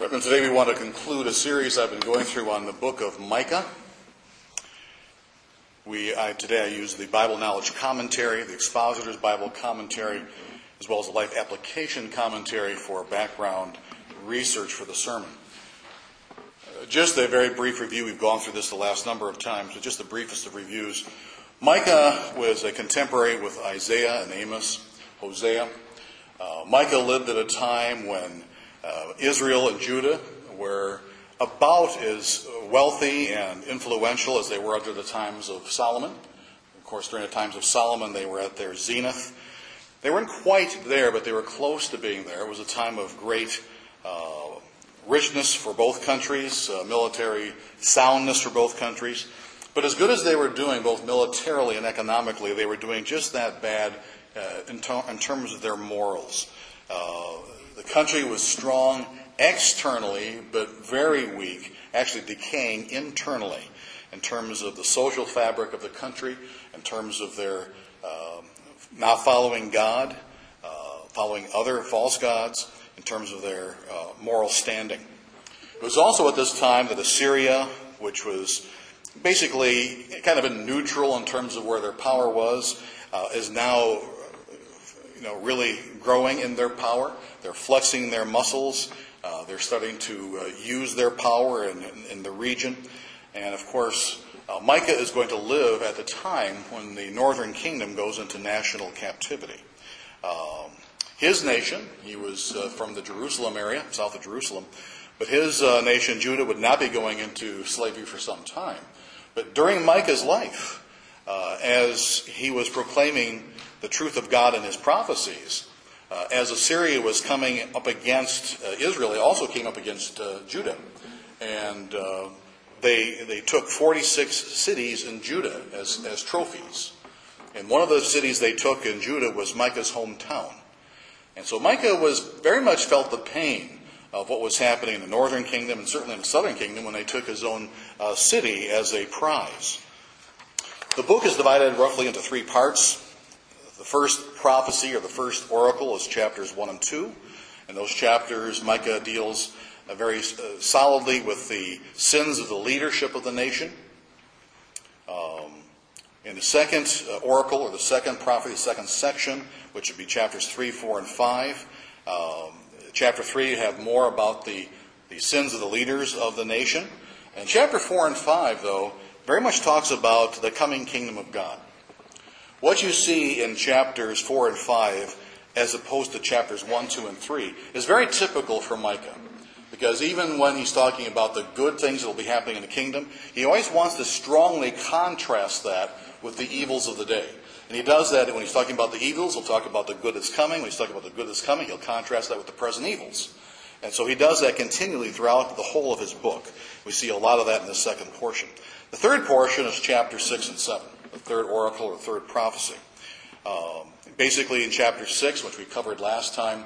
And today we want to conclude a series I've been going through on the book of Micah. Today I use the Bible Knowledge Commentary, the Expositor's Bible Commentary, as well as the Life Application Commentary for background research for the sermon. Just a very brief review. We've gone through this the last number of times, but just the briefest of reviews. Micah was a contemporary with Isaiah and Amos, Hosea. Micah lived at a time when Israel and Judah were about as wealthy and influential as they were under the times of Solomon. Of course, during the times of Solomon, they were at their zenith. They weren't quite there, but they were close to being there. It was a time of great richness for both countries, military soundness for both countries. But as good as they were doing, both militarily and economically, they were doing just that bad in terms of their morals. The country was strong externally, but very weak, actually decaying internally in terms of the social fabric of the country, in terms of their not following God, following other false gods, in terms of their moral standing. It was also at this time that Assyria, which was basically kind of a neutral in terms of where their power was, is now really growing in their power. They're flexing their muscles. They're starting to use their power in the region. And of course, Micah is going to live at the time when the northern kingdom goes into national captivity. His nation, he was from the Jerusalem area, south of Jerusalem, but his nation, Judah, would not be going into slavery for some time. But during Micah's life, as he was proclaiming the truth of God in his prophecies, as Assyria was coming up against Israel, they also came up against Judah. And they took 46 cities in Judah as trophies. And one of the cities they took in Judah was Micah's hometown. And so Micah very much felt the pain of what was happening in the northern kingdom and certainly in the southern kingdom when they took his own city as a prize. The book is divided roughly into three parts. The first prophecy or the first oracle is chapters 1 and 2. In those chapters, Micah deals very solidly with the sins of the leadership of the nation. In the second oracle or the second prophecy, the second section, which would be chapters 3, 4, and 5, chapter 3 you have more about the sins of the leaders of the nation. And chapter 4 and 5, though, very much talks about the coming kingdom of God. What you see in chapters 4 and 5, as opposed to chapters 1, 2, and 3, is very typical for Micah. Because even when he's talking about the good things that will be happening in the kingdom, he always wants to strongly contrast that with the evils of the day. And he does that when he's talking about the evils, he'll talk about the good that's coming. When he's talking about the good that's coming, he'll contrast that with the present evils. And so he does that continually throughout the whole of his book. We see a lot of that in the second portion. The third portion is chapter 6 and 7, the third oracle or the third prophecy. Basically in chapter 6, which we covered last time,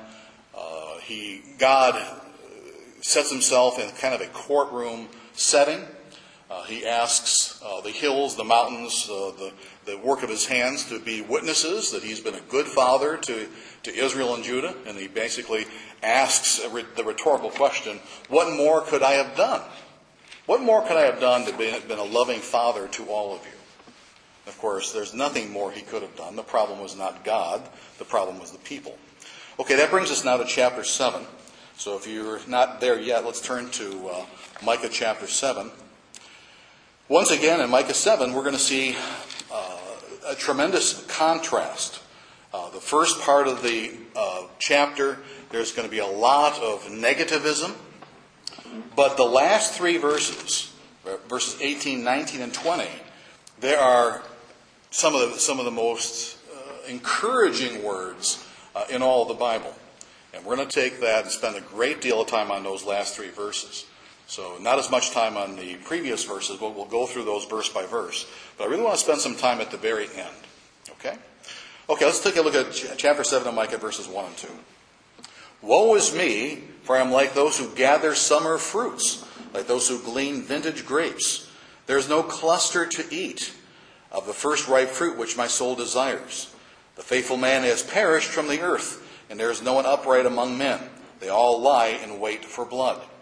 God sets himself in kind of a courtroom setting. He asks the hills, the mountains, the work of his hands to be witnesses that he's been a good father to Israel and Judah. And he basically asks the rhetorical question, what more could I have done? What more could I have done to have been a loving father to all of you? Of course, there's nothing more he could have done. The problem was not God. The problem was the people. Okay, that brings us now to chapter 7. So if you're not there yet, let's turn to Micah chapter 7. Once again, in Micah 7, we're going to see a tremendous contrast. The first part of the chapter, there's going to be a lot of negativism. But the last three verses 18, 19, and 20, there are some of the most encouraging words in all of the Bible. And we're going to take that and spend a great deal of time on those last three verses. So not as much time on the previous verses, but we'll go through those verse by verse. But I really want to spend some time at the very end. Okay, let's take a look at chapter 7 of Micah, verses 1 and 2. Woe is me, for I am like those who gather summer fruits, like those who glean vintage grapes. There is no cluster to eat of the first ripe fruit which my soul desires. The faithful man has perished from the earth, and there is no one upright among men. They all lie in wait for blood.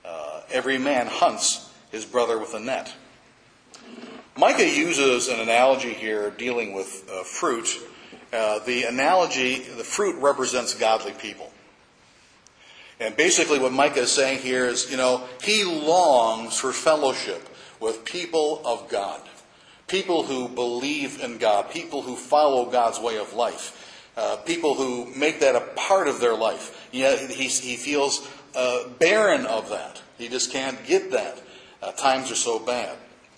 Every man hunts his brother with a net. Micah uses an analogy here dealing with fruit. The analogy, the fruit represents godly people. And basically what Micah is saying here is, he longs for fellowship with people of God. People who believe in God. People who follow God's way of life. People who make that a part of their life. Yet he feels barren of that. He just can't get that. Times are so bad.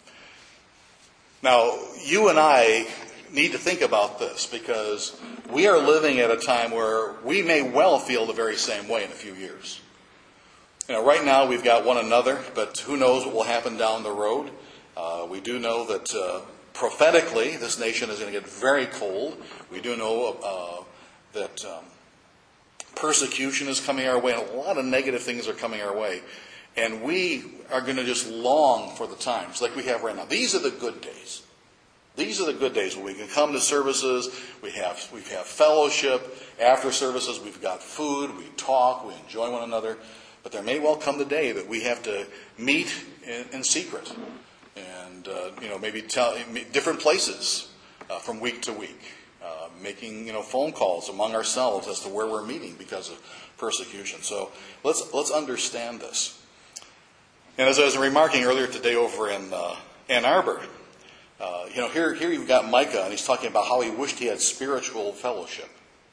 Now, you and I need to think about this because we are living at a time where we may well feel the very same way in a few years. Right now we've got one another, but who knows what will happen down the road. We do know that prophetically this nation is going to get very cold. We do know that persecution is coming our way, and a lot of negative things are coming our way. And we are going to just long for the times like we have right now. These are the good days. These are the good days when we can come to services, we have fellowship. After services, we've got food, we talk, we enjoy one another. But there may well come the day that we have to meet in secret and maybe tell different places from week to week, making phone calls among ourselves as to where we're meeting because of persecution. So let's understand this. And as I was remarking earlier today over in Ann Arbor, here you've got Micah, and he's talking about how he wished he had spiritual fellowship.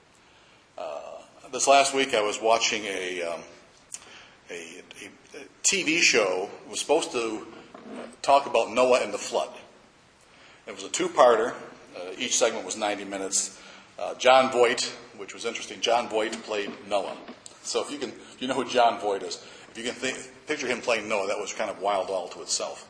This last week I was watching a TV show. It was supposed to talk about Noah and the flood. It was a two-parter. Each segment was 90 minutes. John Voight, which was interesting, John Voight played Noah. So if you know who John Voight is, if you can picture him playing Noah, that was kind of wild all to itself.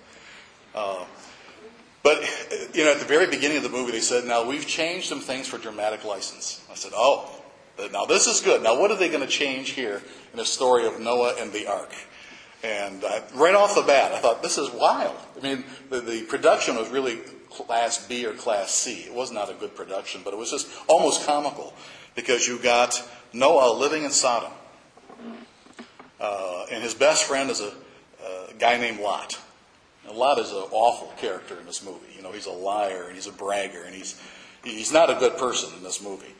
But, at the very beginning of the movie, they said, now we've changed some things for dramatic license. I said, now this is good. Now what are they going to change here in the story of Noah and the ark? And right off the bat, I thought, this is wild. I mean, the production was really Class B or Class C. It was not a good production, but it was just almost comical because you got Noah living in Sodom. And his best friend is a guy named Lot. Now, Lot is an awful character in this movie. He's a liar and he's a bragger and he's not a good person in this movie.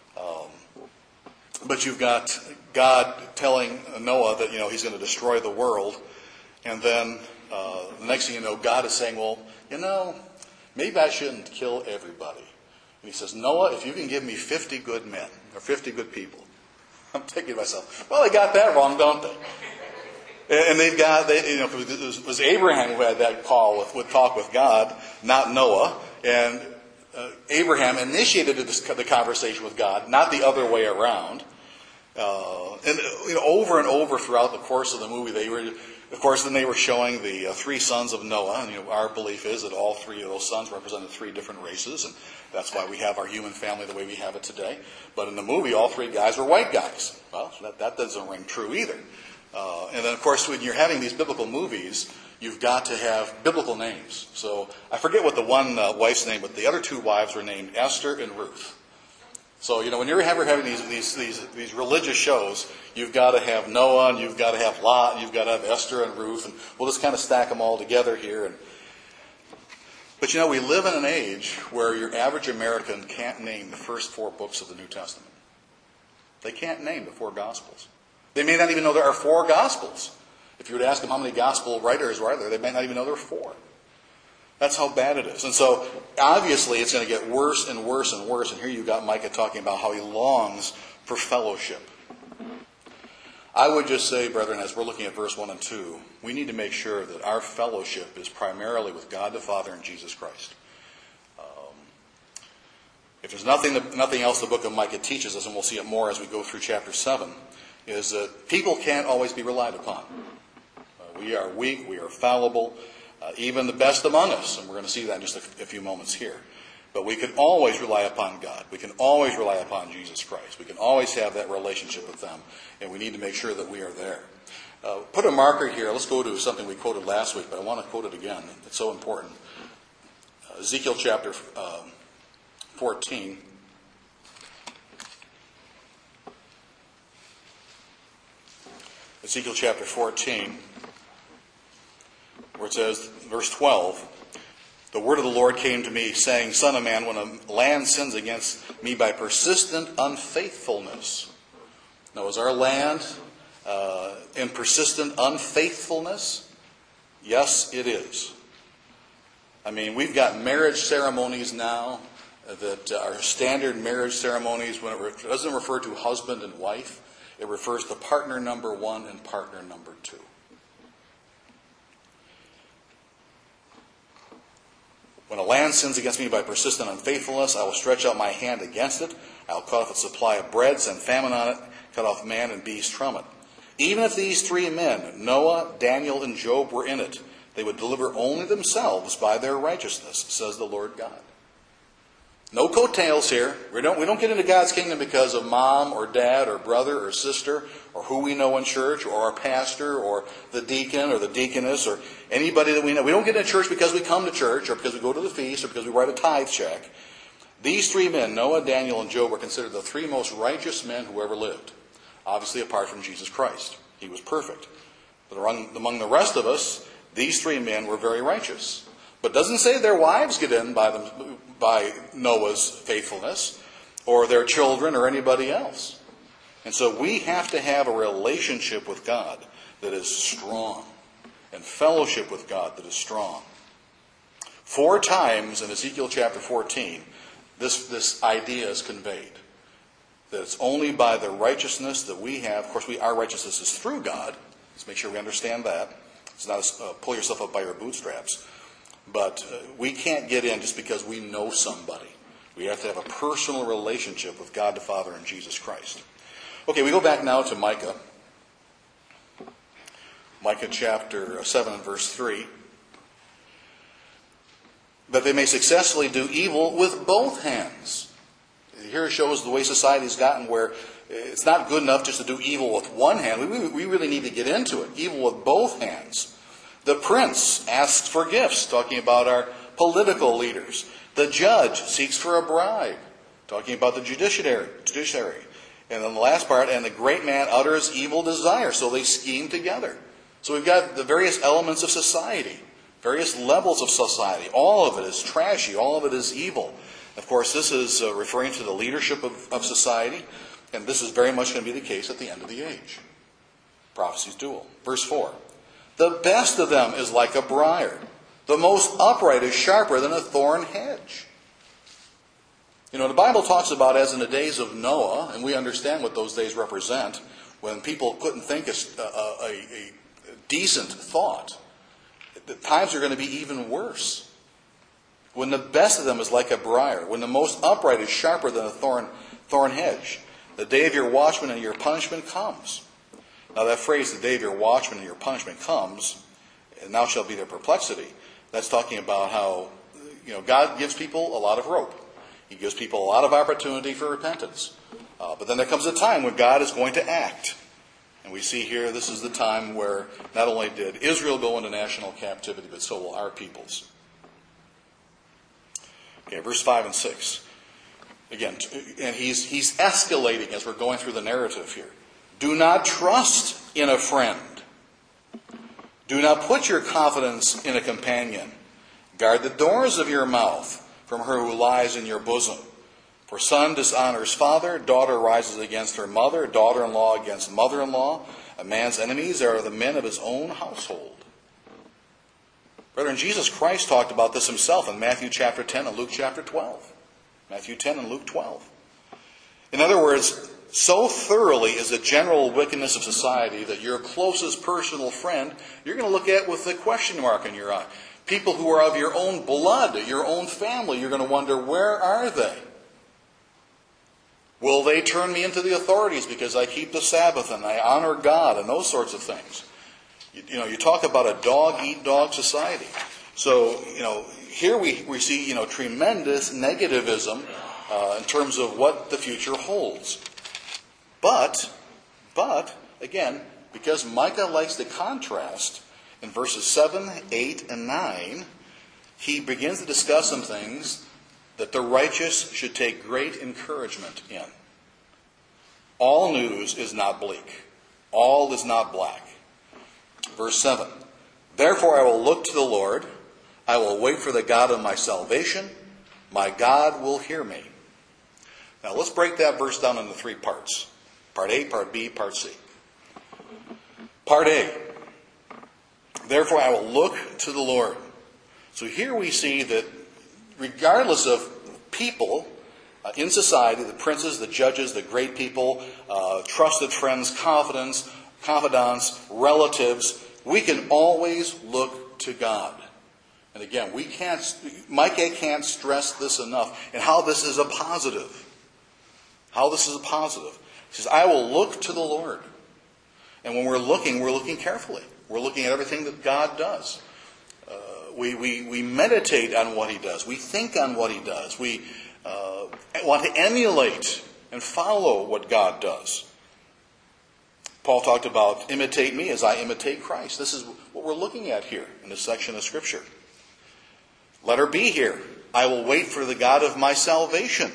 But you've got God telling Noah that he's going to destroy the world, and then the next thing you know, God is saying, well, maybe I shouldn't kill everybody. And he says, Noah, if you can give me 50 good men or 50 good people. I'm thinking to myself, well, they got that wrong, don't they? And it was Abraham who had that talk with God, not Noah. And Abraham initiated the conversation with God, not the other way around. And over and over throughout the course of the movie, they were showing the three sons of Noah. And our belief is that all three of those sons represented three different races, and that's why we have our human family the way we have it today. But in the movie, all three guys were white guys. Well, that doesn't ring true either. And then, of course, when you're having these biblical movies, you've got to have biblical names. So I forget what the one wife's name, but the other two wives were named Esther and Ruth. So, when you're ever having these religious shows, you've got to have Noah, and you've got to have Lot, and you've got to have Esther and Ruth, and we'll just kind of stack them all together here. But we live in an age where your average American can't name the first 4 books of the New Testament. They can't name the 4 Gospels. They may not even know there are 4 Gospels. If you were to ask them how many Gospel writers are there, they may not even know there are 4. That's how bad it is. And so, obviously, it's going to get worse and worse and worse. And here you've got Micah talking about how he longs for fellowship. I would just say, brethren, as we're looking at verse 1 and 2, we need to make sure that our fellowship is primarily with God the Father and Jesus Christ. If there's nothing else the book of Micah teaches us, and we'll see it more as we go through chapter 7, is that people can't always be relied upon. We are weak, we are fallible, even the best among us, and we're going to see that in just a few moments here. But we can always rely upon God. We can always rely upon Jesus Christ. We can always have that relationship with them, and we need to make sure that we are there. Put a marker here. Let's go to something we quoted last week, but I want to quote it again. It's so important. Ezekiel chapter 14. Ezekiel chapter 14, where it says, verse 12, the word of the Lord came to me, saying, Son of man, when a land sins against me by persistent unfaithfulness. Now, is our land in persistent unfaithfulness? Yes, it is. I mean, we've got marriage ceremonies now that are standard marriage ceremonies. When it doesn't refer to husband and wife, it refers to partner number 1 and partner number 2. When a land sins against me by persistent unfaithfulness, I will stretch out my hand against it. I will cut off its supply of bread, send famine on it, cut off man and beast from it. Even if these 3 men, Noah, Daniel, and Job, were in it, they would deliver only themselves by their righteousness, says the Lord God. No coattails here. We don't get into God's kingdom because of mom or dad or brother or sister or who we know in church or our pastor or the deacon or the deaconess or anybody that we know. We don't get into church because we come to church or because we go to the feast or because we write a tithe check. These 3 men, Noah, Daniel, and Job, were considered the 3 most righteous men who ever lived. Obviously apart from Jesus Christ. He was perfect. But among the rest of us, these 3 men were very righteous. But it doesn't say their wives get in by Noah's faithfulness, or their children, or anybody else. And so we have to have a relationship with God that is strong, and fellowship with God that is strong. 4 times in Ezekiel chapter 14, this idea is conveyed. That it's only by the righteousness that we have. Of course, our righteousness is through God. Let's make sure we understand that. It's not pull yourself up by your bootstraps. But we can't get in just because we know somebody. We have to have a personal relationship with God the Father and Jesus Christ. Okay, we go back now to Micah. Micah chapter 7 and verse 3. That they may successfully do evil with both hands. Here it shows the way society's gotten where it's not good enough just to do evil with one hand. We really need to get into it. Evil with both hands. The prince asks for gifts, talking about our political leaders. The judge seeks for a bribe, talking about the judiciary. And then the last part, and the great man utters evil desire. So they scheme together. So we've got the various elements of society, various levels of society. All of it is trashy. All of it is evil. Of course, this is referring to the leadership of society. And this is very much going to be the case at the end of the age. Prophecy's dual. Verse 4. The best of them is like a briar. The most upright is sharper than a thorn hedge. You know, the Bible talks about as in the days of Noah, and we understand what those days represent, when people couldn't think a decent thought. The times are going to be even worse. When the best of them is like a briar, when the most upright is sharper than a thorn hedge, the day of your watchman and your punishment comes. Now that phrase, the day of your watchman and your punishment comes, and now shall be their perplexity, that's talking about how, God gives people a lot of rope. He gives people a lot of opportunity for repentance. But then there comes a time when God is going to act. And we see here, this is the time where not only did Israel go into national captivity, but so will our peoples. Okay, verse 5 and 6. Again, and he's escalating as we're going through the narrative here. Do not trust in a friend. Do not put your confidence in a companion. Guard the doors of your mouth from her who lies in your bosom. For son dishonors father, daughter rises against her mother, daughter-in-law against mother-in-law. A man's enemies are the men of his own household. Brethren, Jesus Christ talked about this himself in Matthew chapter 10 and Luke chapter 12. Matthew 10 and Luke 12. In other words, so thoroughly is the general wickedness of society that your closest personal friend, you're going to look at with a question mark in your eye. People who are of your own blood, your own family, you're going to wonder, where are they? Will they turn me into the authorities because I keep the Sabbath and I honor God and those sorts of things? You talk about a dog-eat-dog society. So, here we see, tremendous negativism in terms of what the future holds. But, again, because Micah likes to contrast, in verses 7, 8, and 9, he begins to discuss some things that the righteous should take great encouragement in. All news is not bleak. All is not black. Verse 7. Therefore I will look to the Lord. I will wait for the God of my salvation. My God will hear me. Now let's break that verse down into three parts. Part A, Part B, Part C. Part A. Therefore I will look to the Lord. So here we see that regardless of people in society, the princes, the judges, the great people, trusted friends, confidants, relatives, we can always look to God. And again, Micah can't stress this enough, and how this is a positive. How this is a positive. He says, I will look to the Lord. And when we're looking carefully. We're looking at everything that God does. We meditate on what He does. We think on what He does. We want to emulate and follow what God does. Paul talked about imitate me as I imitate Christ. This is what we're looking at here in this section of Scripture. Letter B here. I will wait for the God of my salvation.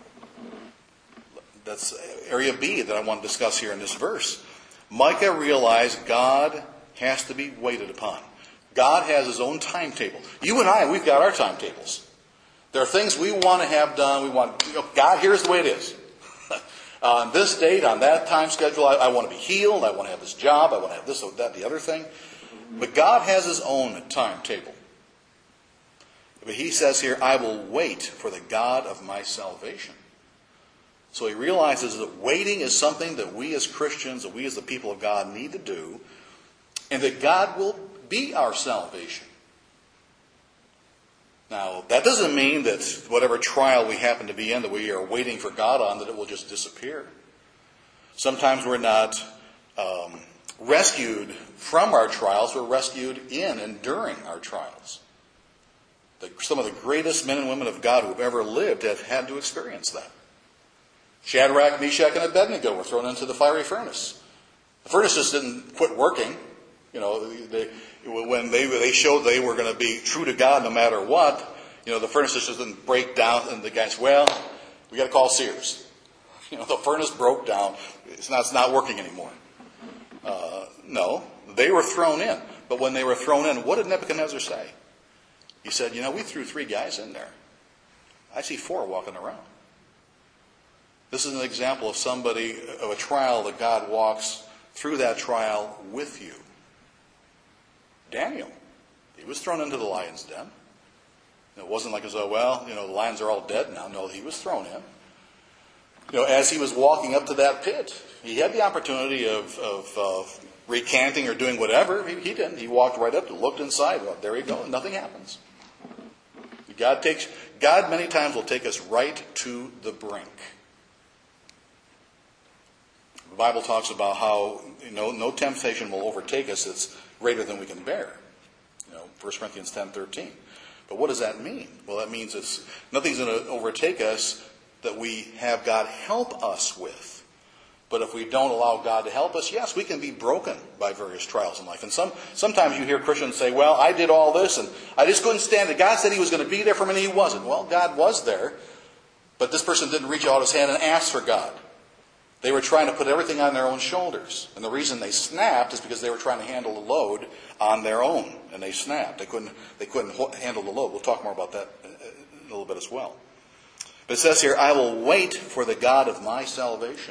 That's area B that I want to discuss here in this verse. Micah realized God has to be waited upon. God has His own timetable. You and I, we've got our timetables. There are things we want to have done. God, here's the way it is. On this date, on that time schedule, I want to be healed. I want to have this job. I want to have this, that, the other thing. But God has His own timetable. But He says here, I will wait for the God of my salvation. So he realizes that waiting is something that we as Christians, that we as the people of God need to do, and that God will be our salvation. Now, that doesn't mean that whatever trial we happen to be in, that we are waiting for God on, that it will just disappear. Sometimes we're not rescued from our trials, we're rescued in and during our trials. Some of the greatest men and women of God who have ever lived have had to experience that. Shadrach, Meshach, and Abednego were thrown into the fiery furnace. The furnace just didn't quit working. When they showed they were going to be true to God no matter what, the furnace just didn't break down. And the guys, we got to call Sears. The furnace broke down. It's not working anymore. No, they were thrown in. But when they were thrown in, what did Nebuchadnezzar say? He said, we threw 3 guys in there. I see 4 walking around. This is an example of a trial that God walks through that trial with you. Daniel, he was thrown into the lion's den. It wasn't like as though, the lions are all dead now. No, he was thrown in. As he was walking up to that pit, he had the opportunity of recanting or doing whatever. He didn't. He walked right up, looked inside. Well, there you go. Nothing happens. God many times will take us right to the brink. The Bible talks about how no temptation will overtake us that's greater than we can bear. 1 Corinthians 10:13. But what does that mean? Well, that means nothing's going to overtake us that we have God help us with. But if we don't allow God to help us, yes, we can be broken by various trials in life. And sometimes you hear Christians say, I did all this and I just couldn't stand it. God said He was going to be there for me and He wasn't. Well, God was there, but this person didn't reach out His hand and ask for God. They were trying to put everything on their own shoulders. And the reason they snapped is because they were trying to handle the load on their own. And they snapped. They couldn't handle the load. We'll talk more about that in a little bit as well. But it says here, I will wait for the God of my salvation.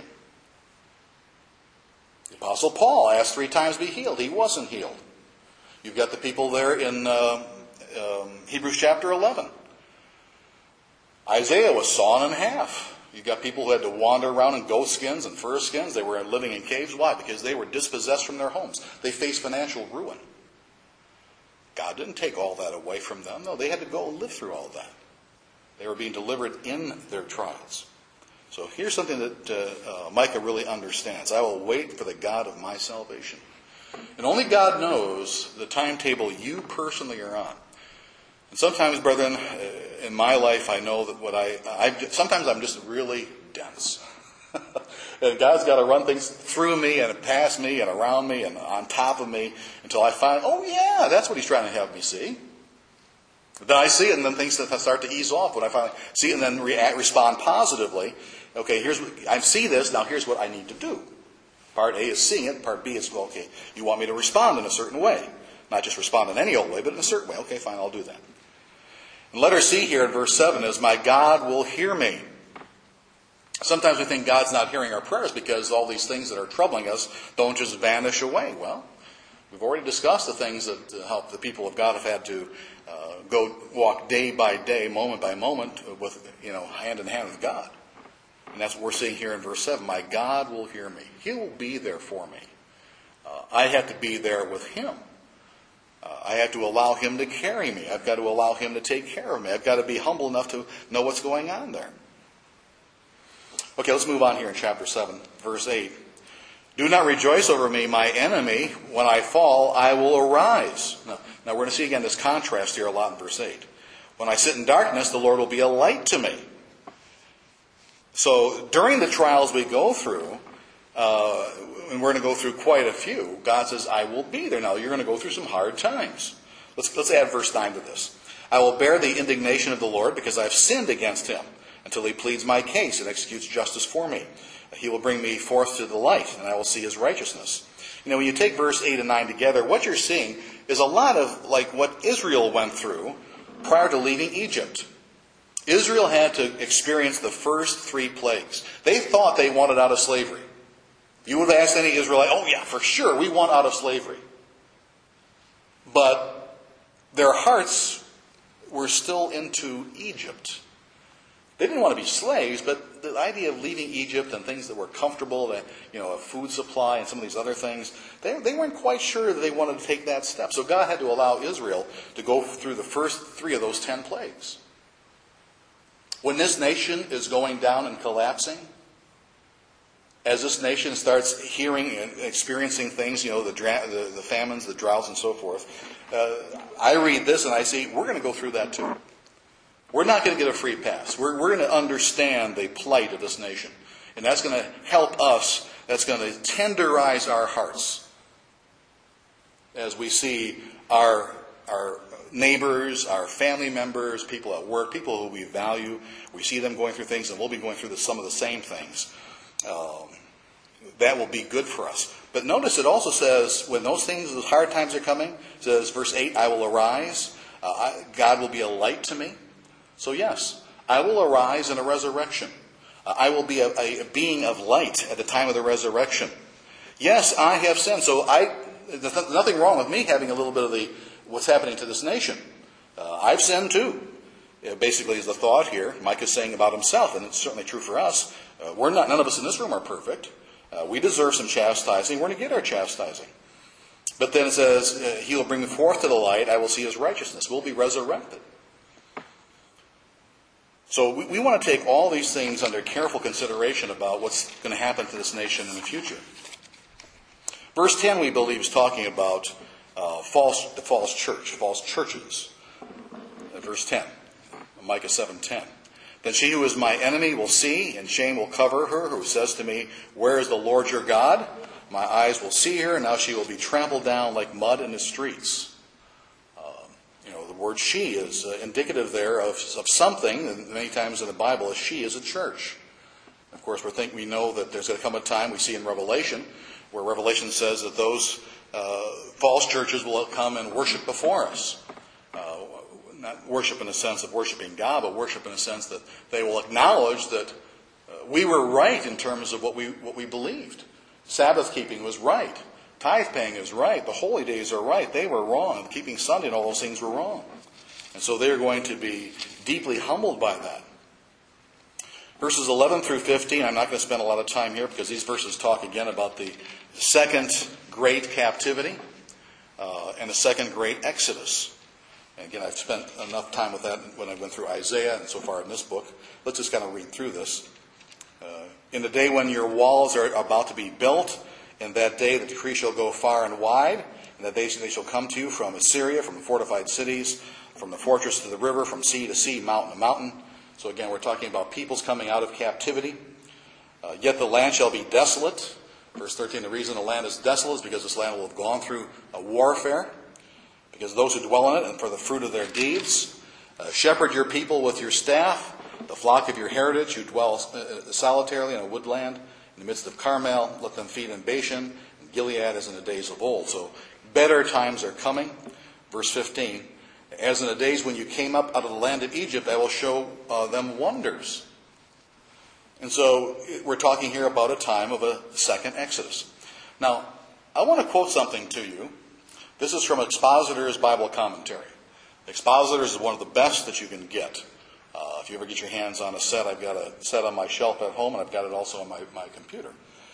The Apostle Paul asked 3 times to be healed. He wasn't healed. You've got the people there in Hebrews chapter 11. Isaiah was sawn in half. You've got people who had to wander around in goat skins and fur skins. They were living in caves. Why? Because they were dispossessed from their homes. They faced financial ruin. God didn't take all that away from them. No, they had to go and live through all that. They were being delivered in their trials. So here's something that Micah really understands. I will wait for the God of my salvation. And only God knows the timetable you personally are on. And sometimes, brethren, in my life, I know that sometimes I'm just really dense. And God's got to run things through me and past me and around me and on top of me until I find, that's what He's trying to have me see. But then I see it, and then things start to ease off when I finally see it and then respond positively. Okay, I see this, now here's what I need to do. Part A is seeing it. Part B is, well, okay, you want me to respond in a certain way. Not just respond in any old way, but in a certain way. Okay, fine, I'll do that. And letter C here in verse 7 is, my God will hear me. Sometimes we think God's not hearing our prayers because all these things that are troubling us don't just vanish away. Well, we've already discussed the things that help the people of God have had to go walk day by day, moment by moment, with hand in hand with God. And that's what we're seeing here in verse 7. My God will hear me. He will be there for me. I have to be there with Him. I have to allow Him to carry me. I've got to allow Him to take care of me. I've got to be humble enough to know what's going on there. Okay, let's move on here in chapter 7, verse 8. Do not rejoice over me, my enemy. When I fall, I will arise. Now we're going to see again this contrast here a lot in verse 8. When I sit in darkness, the Lord will be a light to me. So during the trials we go through, and we're going to go through quite a few, God says, I will be there. Now you're going to go through some hard times. Let's add verse 9 to this. I will bear the indignation of the Lord because I've sinned against Him until He pleads my case and executes justice for me. He will bring me forth to the light, and I will see His righteousness. When you take verse 8 and 9 together, what you're seeing is a lot of like what Israel went through prior to leaving Egypt. Israel had to experience the first 3 plagues. They thought they wanted out of slavery. You would have asked any Israelite, oh yeah, for sure, we want out of slavery. But their hearts were still into Egypt. They didn't want to be slaves, but the idea of leaving Egypt and things that were comfortable, a food supply and some of these other things, they weren't quite sure that they wanted to take that step. So God had to allow Israel to go through the first 3 of those 10 plagues. When this nation is going down and collapsing, as this nation starts hearing and experiencing things, the famines, the droughts, and so forth, I read this and I see we're going to go through that too. We're not going to get a free pass. We're going to understand the plight of this nation. And that's going to help us. That's going to tenderize our hearts as we see our neighbors, our family members, people at work, people who we value. We see them going through things, and we'll be going through some of the same things. That will be good for us. But notice it also says, when those things, those hard times are coming, it says, verse 8, I will arise. God will be a light to me. So yes, I will arise in a resurrection. I will be a being of light at the time of the resurrection. Yes, I have sinned. So there's nothing wrong with me having a little bit of what's happening to this nation. I've sinned too. Basically is the thought here. Mike is saying about himself, and it's certainly true for us. None of us in this room are perfect. We deserve some chastising. We're going to get our chastising. But then it says, He will bring me forth to the light. I will see His righteousness. We'll be resurrected. So we want to take all these things under careful consideration about what's going to happen to this nation in the future. Verse 10, we believe, is talking about false churches. Verse 10, Micah 7:10. Then she who is my enemy will see, and shame will cover her, who says to me, where is the Lord your God? My eyes will see her, and now she will be trampled down like mud in the streets. The word she is indicative there of something, and many times in the Bible, she is a church. Of course, we know that there's going to come a time, we see in Revelation, where Revelation says that those false churches will come and worship before us. Not worship in the sense of worshiping God, but worship in the sense that they will acknowledge that we were right in terms of what we believed. Sabbath keeping was right. Tithe paying is right. The holy days are right. They were wrong. Keeping Sunday and all those things were wrong. And so they're going to be deeply humbled by that. Verses 11 through 15, I'm not going to spend a lot of time here because these verses talk again about the second great captivity and the second great exodus. And again, I've spent enough time with that when I went through Isaiah and so far in this book. Let's just kind of read through this. In the day when your walls are about to be built, in that day the decree shall go far and wide, and that they shall come to you from Assyria, from the fortified cities, from the fortress to the river, from sea to sea, mountain to mountain. So again, we're talking about peoples coming out of captivity. Yet the land shall be desolate. Verse 13, the reason the land is desolate is because this land will have gone through a warfare, because those who dwell in it and for the fruit of their deeds. Shepherd your people with your staff, the flock of your heritage who dwell solitarily in a woodland, In the midst of Carmel, let them feed in Bashan, and Gilead as in the days of old. So better times are coming. Verse 15, as in the days when you came up out of the land of Egypt, I will show them wonders. And so we're talking here about a time of a second Exodus. Now, I want to quote something to you. This is from Expositor's Bible Commentary. Expositor's is one of the best that you can get. If you ever get your hands on a set, I've got a set on my shelf at home, and I've got it also on my computer.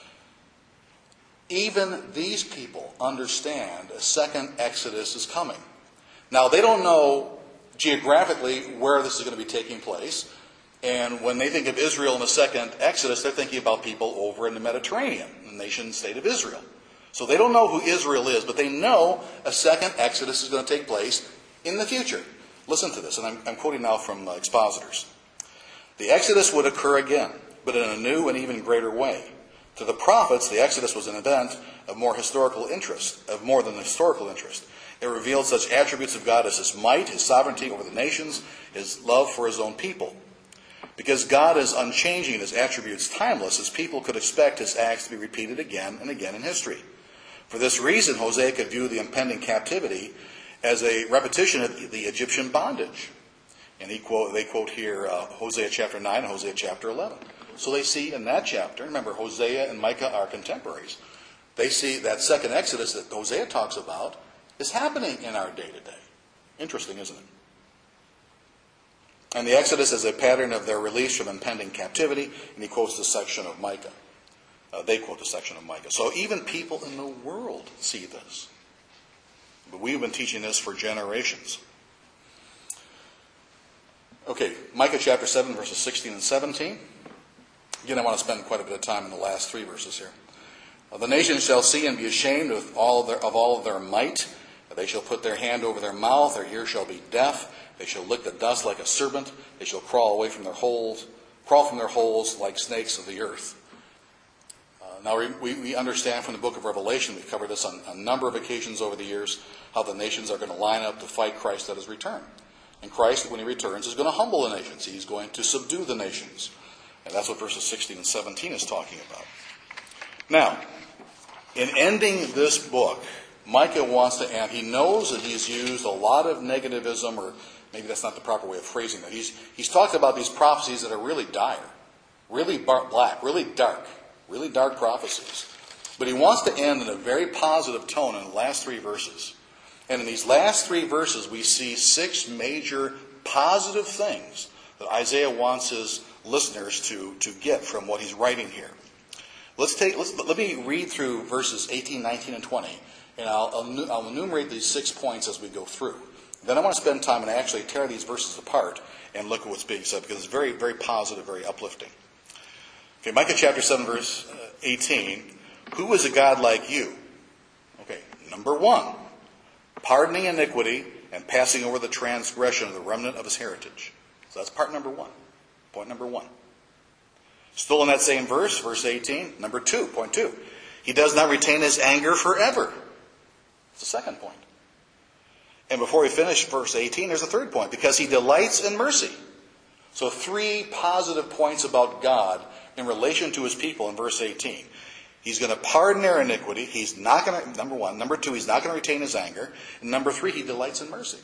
Even these people understand a second Exodus is coming. Now, they don't know geographically where this is going to be taking place. And when they think of Israel in the second Exodus, they're thinking about people over in the Mediterranean, the nation state of Israel. So they don't know who Israel is, but they know a second Exodus is going to take place in the future. Listen to this, and I'm quoting now from Expositors. The Exodus would occur again, but in a new and even greater way. To the prophets, the Exodus was an event of more than historical interest. It revealed such attributes of God as his might, his sovereignty over the nations, his love for his own people. Because God is unchanging and his attributes timeless, his people could expect his acts to be repeated again and again in history. For this reason, Hosea could view the impending captivity as a repetition of the Egyptian bondage. And they quote here Hosea chapter 9 and Hosea chapter 11. So they see in that chapter, remember Hosea and Micah are contemporaries, they see that second Exodus that Hosea talks about is happening in our day to day. Interesting, isn't it? And the Exodus is a pattern of their release from impending captivity, and he quotes the section of Micah. They quote the section of Micah. So even people in the world see this. But we've been teaching this for generations. Okay, Micah chapter 7, verses 16 and 17. Again, I want to spend quite a bit of time in the last three verses here. The nations shall see and be ashamed of all of their might. They shall put their hand over their mouth, their ear shall be deaf. They shall lick the dust like a serpent. They shall crawl from their holes like snakes of the earth. Now we understand from the book of Revelation, we've covered this on a number of occasions over the years, how the nations are going to line up to fight Christ at his return. And Christ, when he returns, is going to humble the nations. He's going to subdue the nations. And that's what verses 16 and 17 is talking about. Now, in ending this book, Micah wants to end. He knows that he's used a lot of negativism, or maybe that's not the proper way of phrasing that. He's talked about these prophecies that are really dire, really black, really dark prophecies. But he wants to end in a very positive tone in the last three verses. And in these last three verses, we see six major positive things that Isaiah wants his listeners to get from what he's writing here. Let me read through verses 18, 19, and 20. And I'll enumerate these 6 points as we go through. Then I want to spend time and actually tear these verses apart and look at what's being said, because it's very, very positive, very uplifting. Okay, Micah chapter 7, verse 18. Who is a God like you? Okay, number 1, pardoning iniquity and passing over the transgression of the remnant of his heritage. So that's part number 1. Point number 1. Still in that same verse, verse 18, number 2, point 2. He does not retain his anger forever. That's the second point. And before we finish verse 18, there's a third point, because he delights in mercy. So 3 positive points about God in relation to his people in verse 18. He's going to pardon their iniquity. He's not going to, number 1. Number 2, he's not going to retain his anger. And number 3, he delights in mercy.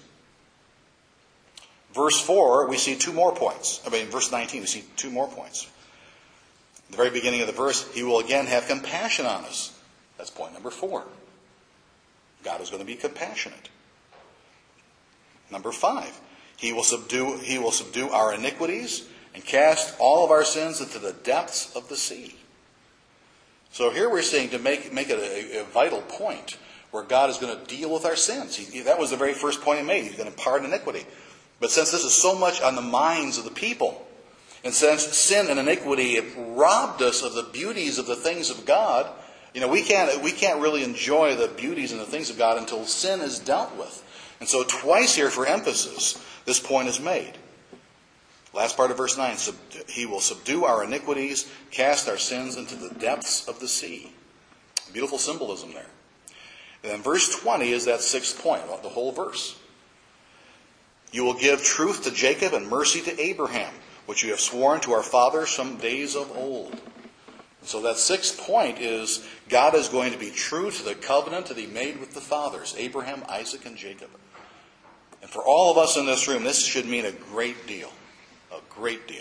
Verse 4, we see 2 more points. Verse 19, we see 2 more points. At the very beginning of the verse, he will again have compassion on us. That's point number 4. God is going to be compassionate. Number 5, he will subdue our iniquities and cast all of our sins into the depths of the sea. So here we're saying to make it a vital point where God is going to deal with our sins. That was the very first point he made. He's going to pardon iniquity. But since this is so much on the minds of the people, and since sin and iniquity have robbed us of the beauties of the things of God, we can't really enjoy the beauties and the things of God until sin is dealt with. And so twice here for emphasis, this point is made. Last part of verse 9, he will subdue our iniquities, cast our sins into the depths of the sea. Beautiful symbolism there. And then verse 20 is that 6th point, the whole verse. You will give truth to Jacob and mercy to Abraham, which you have sworn to our fathers from days of old. So that sixth point is God is going to be true to the covenant that he made with the fathers, Abraham, Isaac, and Jacob. And for all of us in this room, this should mean a great deal. A great deal.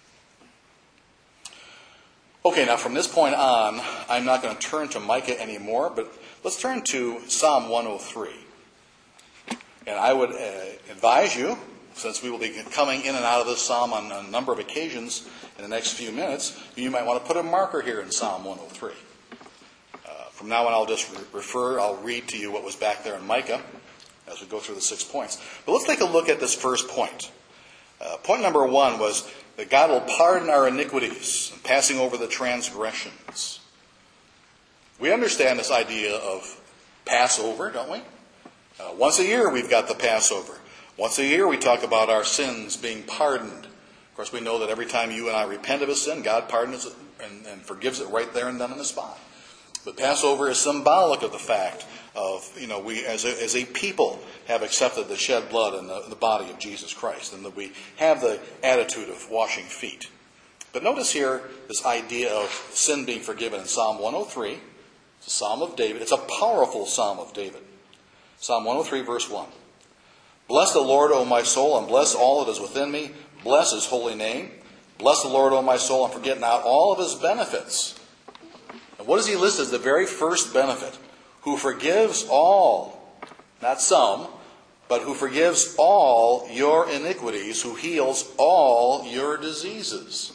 Okay, now from this point on, I'm not going to turn to Micah anymore, but let's turn to Psalm 103. And I would advise you, since we will be coming in and out of this psalm on a number of occasions in the next few minutes, you might want to put a marker here in Psalm 103. From now on, I'll just I'll read to you what was back there in Micah as we go through the 6 points. But let's take a look at this first point. Point number 1 was that God will pardon our iniquities, passing over the transgressions. We understand this idea of Passover, don't we? Once a year we've got the Passover. Once a year we talk about our sins being pardoned. Of course, we know that every time you and I repent of a sin, God pardons it and forgives it right there and then on the spot. But Passover is symbolic of the fact of, we as a people have accepted the shed blood and the body of Jesus Christ, and that we have the attitude of washing feet. But notice here this idea of sin being forgiven in Psalm 103. It's a Psalm of David. It's a powerful Psalm of David. Psalm 103, verse 1. Bless the Lord, O my soul, and bless all that is within me. Bless his holy name. Bless the Lord, O my soul, and forget not all of his benefits. And what does he list as the very first benefit? Who forgives all, not some, but who forgives all your iniquities, who heals all your diseases.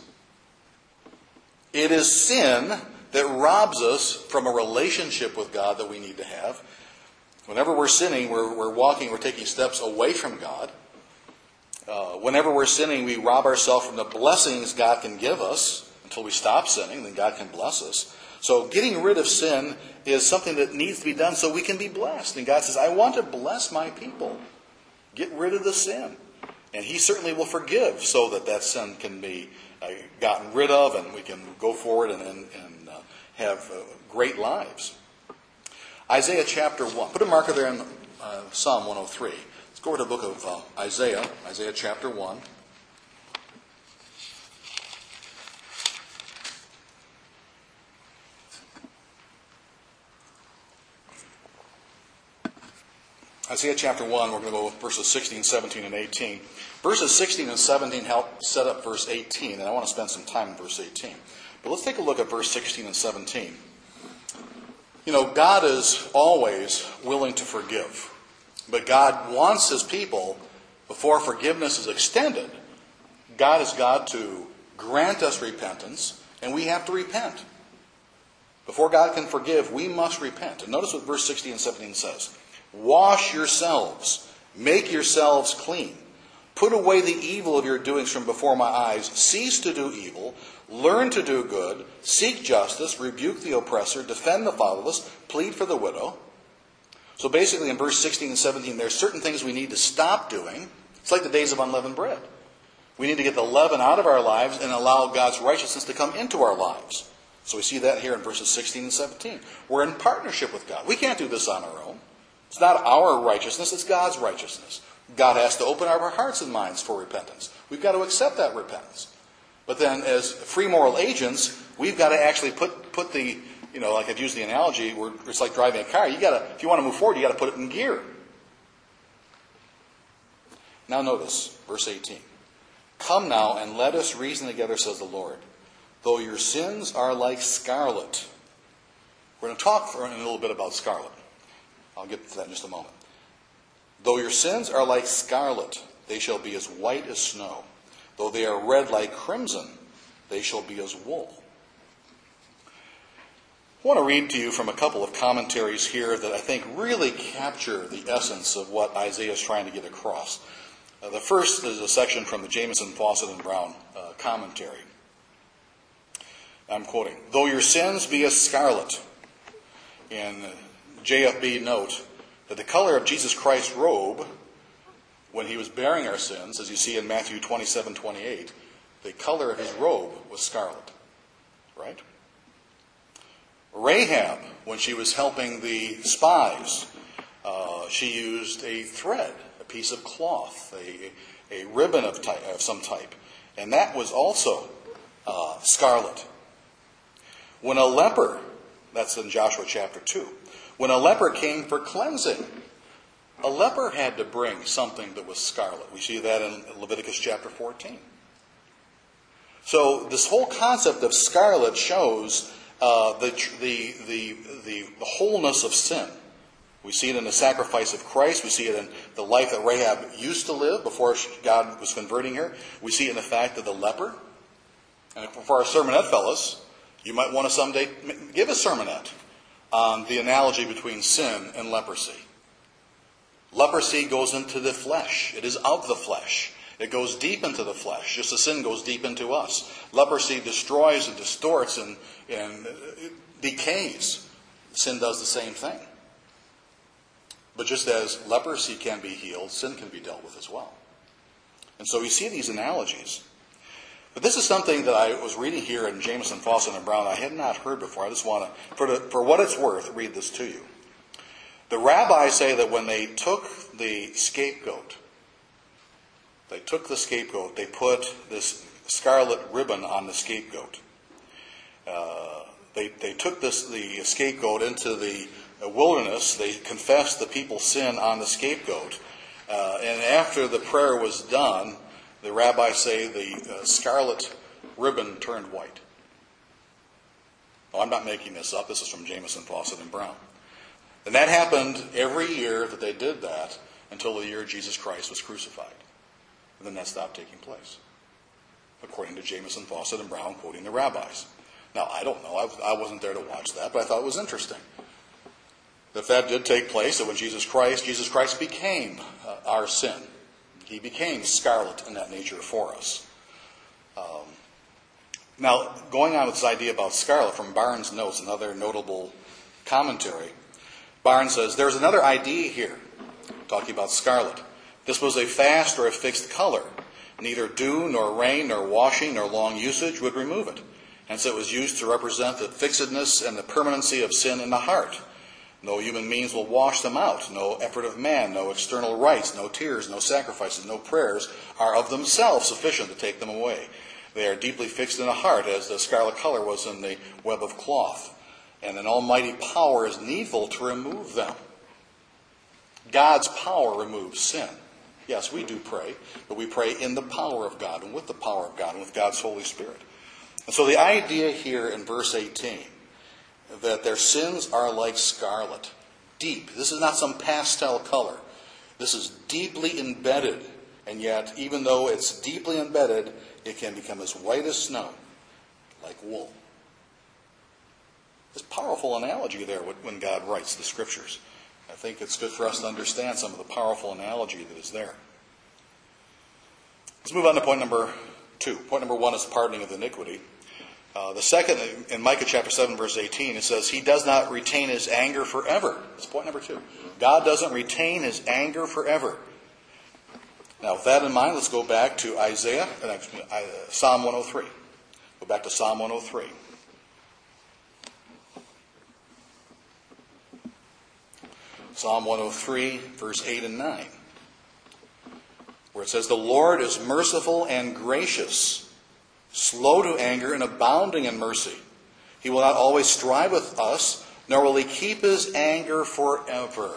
It is sin that robs us from a relationship with God that we need to have. Whenever we're sinning, we're taking steps away from God. Whenever we're sinning, we rob ourselves from the blessings God can give us. Until we stop sinning, then God can bless us. So getting rid of sin is something that needs to be done so we can be blessed. And God says, I want to bless my people. Get rid of the sin. And he certainly will forgive so that sin can be gotten rid of and we can go forward and have great lives. Isaiah chapter 1. Put a marker there in Psalm 103. Let's go over to the book of Isaiah chapter 1. Isaiah chapter 1, we're going to go with verses 16, 17, and 18. Verses 16 and 17 help set up verse 18, and I want to spend some time in verse 18. But let's take a look at verse 16 and 17. God is always willing to forgive. But God wants his people, before forgiveness is extended, God has got to grant us repentance, and we have to repent. Before God can forgive, we must repent. And notice what verse 16 and 17 says. Wash yourselves, make yourselves clean. Put away the evil of your doings from before my eyes. Cease to do evil. Learn to do good. Seek justice. Rebuke the oppressor. Defend the fatherless. Plead for the widow. So basically in verse 16 and 17, there are certain things we need to stop doing. It's like the days of unleavened bread. We need to get the leaven out of our lives and allow God's righteousness to come into our lives. So we see that here in verses 16 and 17. We're in partnership with God. We can't do this on our own. It's not our righteousness, it's God's righteousness. God has to open our hearts and minds for repentance. We've got to accept that repentance. But then as free moral agents, we've got to actually put the, like I've used the analogy, where it's like driving a car. If you want to move forward, you got to put it in gear. Now notice, verse 18. Come now and let us reason together, says the Lord. Though your sins are like scarlet. We're going to talk for a little bit about scarlet. I'll get to that in just a moment. Though your sins are like scarlet, they shall be as white as snow. Though they are red like crimson, they shall be as wool. I want to read to you from a couple of commentaries here that I think really capture the essence of what Isaiah is trying to get across. The first is a section from the Jamieson, Fawcett, and Brown commentary. I'm quoting, though your sins be as scarlet, in JFB note that the color of Jesus Christ's robe, when he was bearing our sins, as you see in Matthew 27:28, the color of his robe was scarlet. Right? Rahab, when she was helping the spies, she used a thread, a piece of cloth, a ribbon of some type. And that was also scarlet. When a leper, that's in Joshua chapter 2, when a leper came for cleansing, a leper had to bring something that was scarlet. We see that in Leviticus chapter 14. So this whole concept of scarlet shows the wholeness of sin. We see it in the sacrifice of Christ. We see it in the life that Rahab used to live before God was converting her. We see it in the fact that the leper. And for our sermonette fellows, you might want to someday give a sermonette on the analogy between sin and leprosy. Leprosy goes into the flesh. It is of the flesh. It goes deep into the flesh, just as sin goes deep into us. Leprosy destroys and distorts and decays. Sin does the same thing. But just as leprosy can be healed, sin can be dealt with as well. And so we see these analogies. But this is something that I was reading here in Jamieson, Fausset, and Brown I had not heard before. I just want to, for what it's worth, read this to you. The rabbis say that when they took the scapegoat, they put this scarlet ribbon on the scapegoat. They took the scapegoat into the wilderness. They confessed the people's sin on the scapegoat. And after the prayer was done, the rabbis say the scarlet ribbon turned white. Well, I'm not making this up. This is from Jamieson, Fausset, and Brown. And that happened every year that they did that until the year Jesus Christ was crucified. And then that stopped taking place, according to Jamieson, Fausset, and Brown, quoting the rabbis. Now, I don't know. I wasn't there to watch that, but I thought it was interesting. That did take place, that when Jesus Christ became our sin. He became scarlet in that nature for us. Now, going on with this idea about scarlet, from Barnes' Notes, another notable commentary, Barnes says, there's another idea here, talking about scarlet. This was a fast or a fixed color. Neither dew, nor rain, nor washing, nor long usage would remove it. Hence it was used to represent the fixedness and the permanency of sin in the heart. No human means will wash them out. No effort of man, no external rites, no tears, no sacrifices, no prayers are of themselves sufficient to take them away. They are deeply fixed in the heart, as the scarlet color was in the web of cloth. And an almighty power is needful to remove them. God's power removes sin. Yes, we do pray, but we pray in the power of God and with the power of God and with God's Holy Spirit. And so the idea here in verse 18, that their sins are like scarlet, deep. This is not some pastel color. This is deeply embedded. And yet, even though it's deeply embedded, it can become as white as snow, like wool. There's a powerful analogy there when God writes the Scriptures. I think it's good for us to understand some of the powerful analogy that is there. Let's move on to point number 2. Point number 1 is the pardoning of iniquity. The second, in Micah chapter 7, verse 18, it says, He does not retain His anger forever. That's point number 2. God doesn't retain His anger forever. Now, with that in mind, let's go back to Psalm 103. Go back to Psalm 103. Psalm 103, verse 8 and 9, where it says, The Lord is merciful and gracious, slow to anger and abounding in mercy. He will not always strive with us, nor will He keep His anger forever.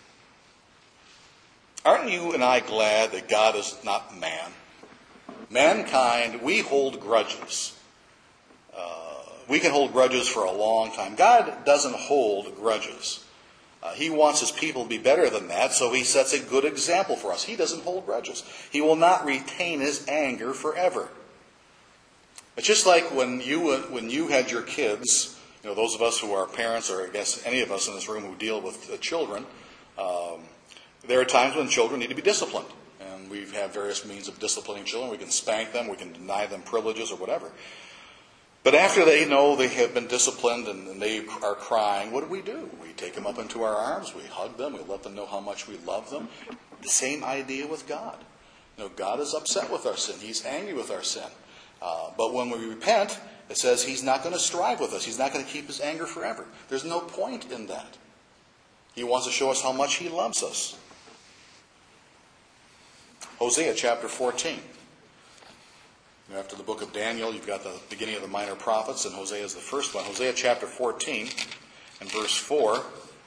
Aren't you and I glad that God is not man? Mankind, we hold grudges. We can hold grudges for a long time. God doesn't hold grudges. He wants His people to be better than that, so He sets a good example for us. He doesn't hold grudges. He will not retain His anger forever. It's just like when you had your kids, those of us who are parents, or I guess any of us in this room who deal with children, there are times when children need to be disciplined. And we have various means of disciplining children. We can spank them, we can deny them privileges or whatever. But after they know they have been disciplined and they are crying, what do? We take them up into our arms, we hug them, we let them know how much we love them. The same idea with God. God is upset with our sin. He's angry with our sin. But when we repent, it says He's not going to strive with us. He's not going to keep His anger forever. There's no point in that. He wants to show us how much He loves us. Hosea chapter 14. After the book of Daniel, you've got the beginning of the minor prophets, and Hosea is the first one. Hosea chapter 14 and verse 4.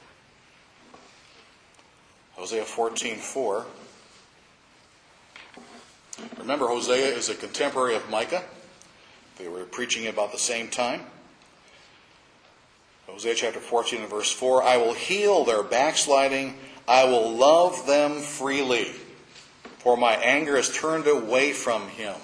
Hosea 14:4. Remember, Hosea is a contemporary of Micah. They were preaching about the same time. Hosea chapter 14 and verse 4. I will heal their backsliding. I will love them freely, for my anger is turned away from him.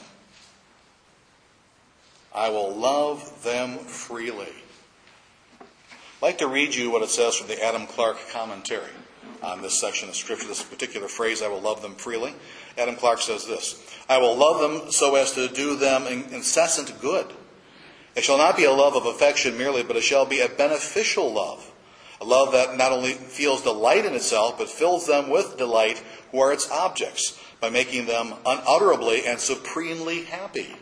I will love them freely. I'd like to read you what it says from the Adam Clark commentary on this section of Scripture, this particular phrase, I will love them freely. Adam Clark says this: I will love them so as to do them incessant good. It shall not be a love of affection merely, but it shall be a beneficial love. A love that not only feels delight in itself, but fills them with delight who are its objects, by making them unutterably and supremely happy.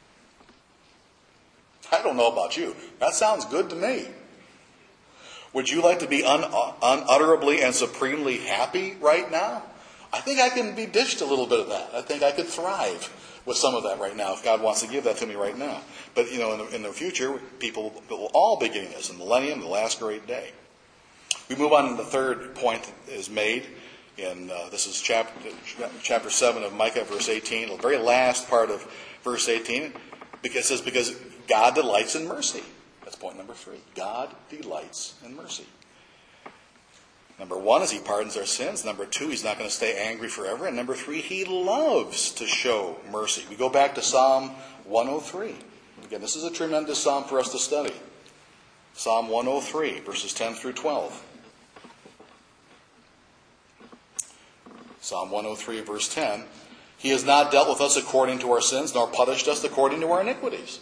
I don't know about you. That sounds good to me. Would you like to be unutterably and supremely happy right now? I think I can be dished a little bit of that. I think I could thrive with some of that right now if God wants to give that to me right now. But, in the future, people will all be getting this in the millennium, the last great day. We move on to the third point that is made. This is chapter 7 of Micah, verse 18, the very last part of verse 18. It says, because God delights in mercy. That's point number 3. God delights in mercy. Number 1 is he pardons our sins. Number 2, he's not going to stay angry forever. And number 3, he loves to show mercy. We go back to Psalm 103. Again, this is a tremendous psalm for us to study. Psalm 103, verses 10 through 12. Psalm 103, verse 10. He has not dealt with us according to our sins, nor punished us according to our iniquities.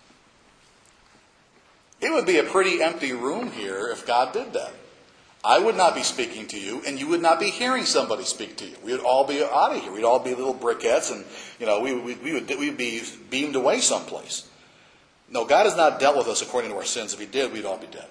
It would be a pretty empty room here if God did that. I would not be speaking to you, and you would not be hearing somebody speak to you. We would all be out of here. We'd all be little briquettes, and we'd be beamed away someplace. No, God has not dealt with us according to our sins. If he did, we'd all be dead.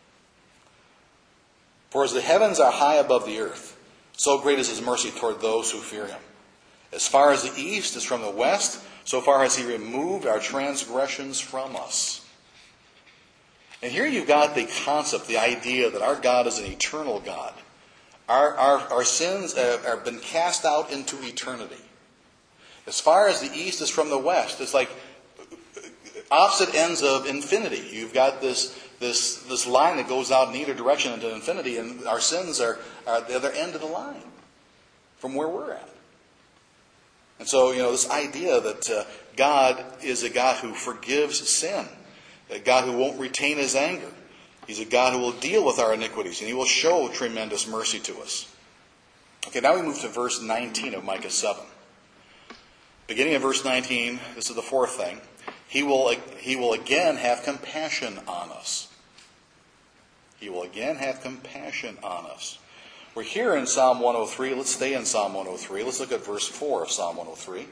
For as the heavens are high above the earth, so great is his mercy toward those who fear him. As far as the east is from the west, so far has he removed our transgressions from us. And here you've got the concept, the idea that our God is an eternal God. Our sins have been cast out into eternity. As far as the east is from the west, it's like opposite ends of infinity. You've got this line that goes out in either direction into infinity, and our sins are at the other end of the line from where we're at. And so, this idea that God is a God who forgives sin, a God who won't retain his anger. He's a God who will deal with our iniquities, and he will show tremendous mercy to us. Okay, now we move to verse 19 of Micah 7. Beginning of verse 19, this is the fourth thing. He will again have compassion on us. He will again have compassion on us. We're here in Psalm 103. Let's stay in Psalm 103. Let's look at verse 4 of Psalm 103.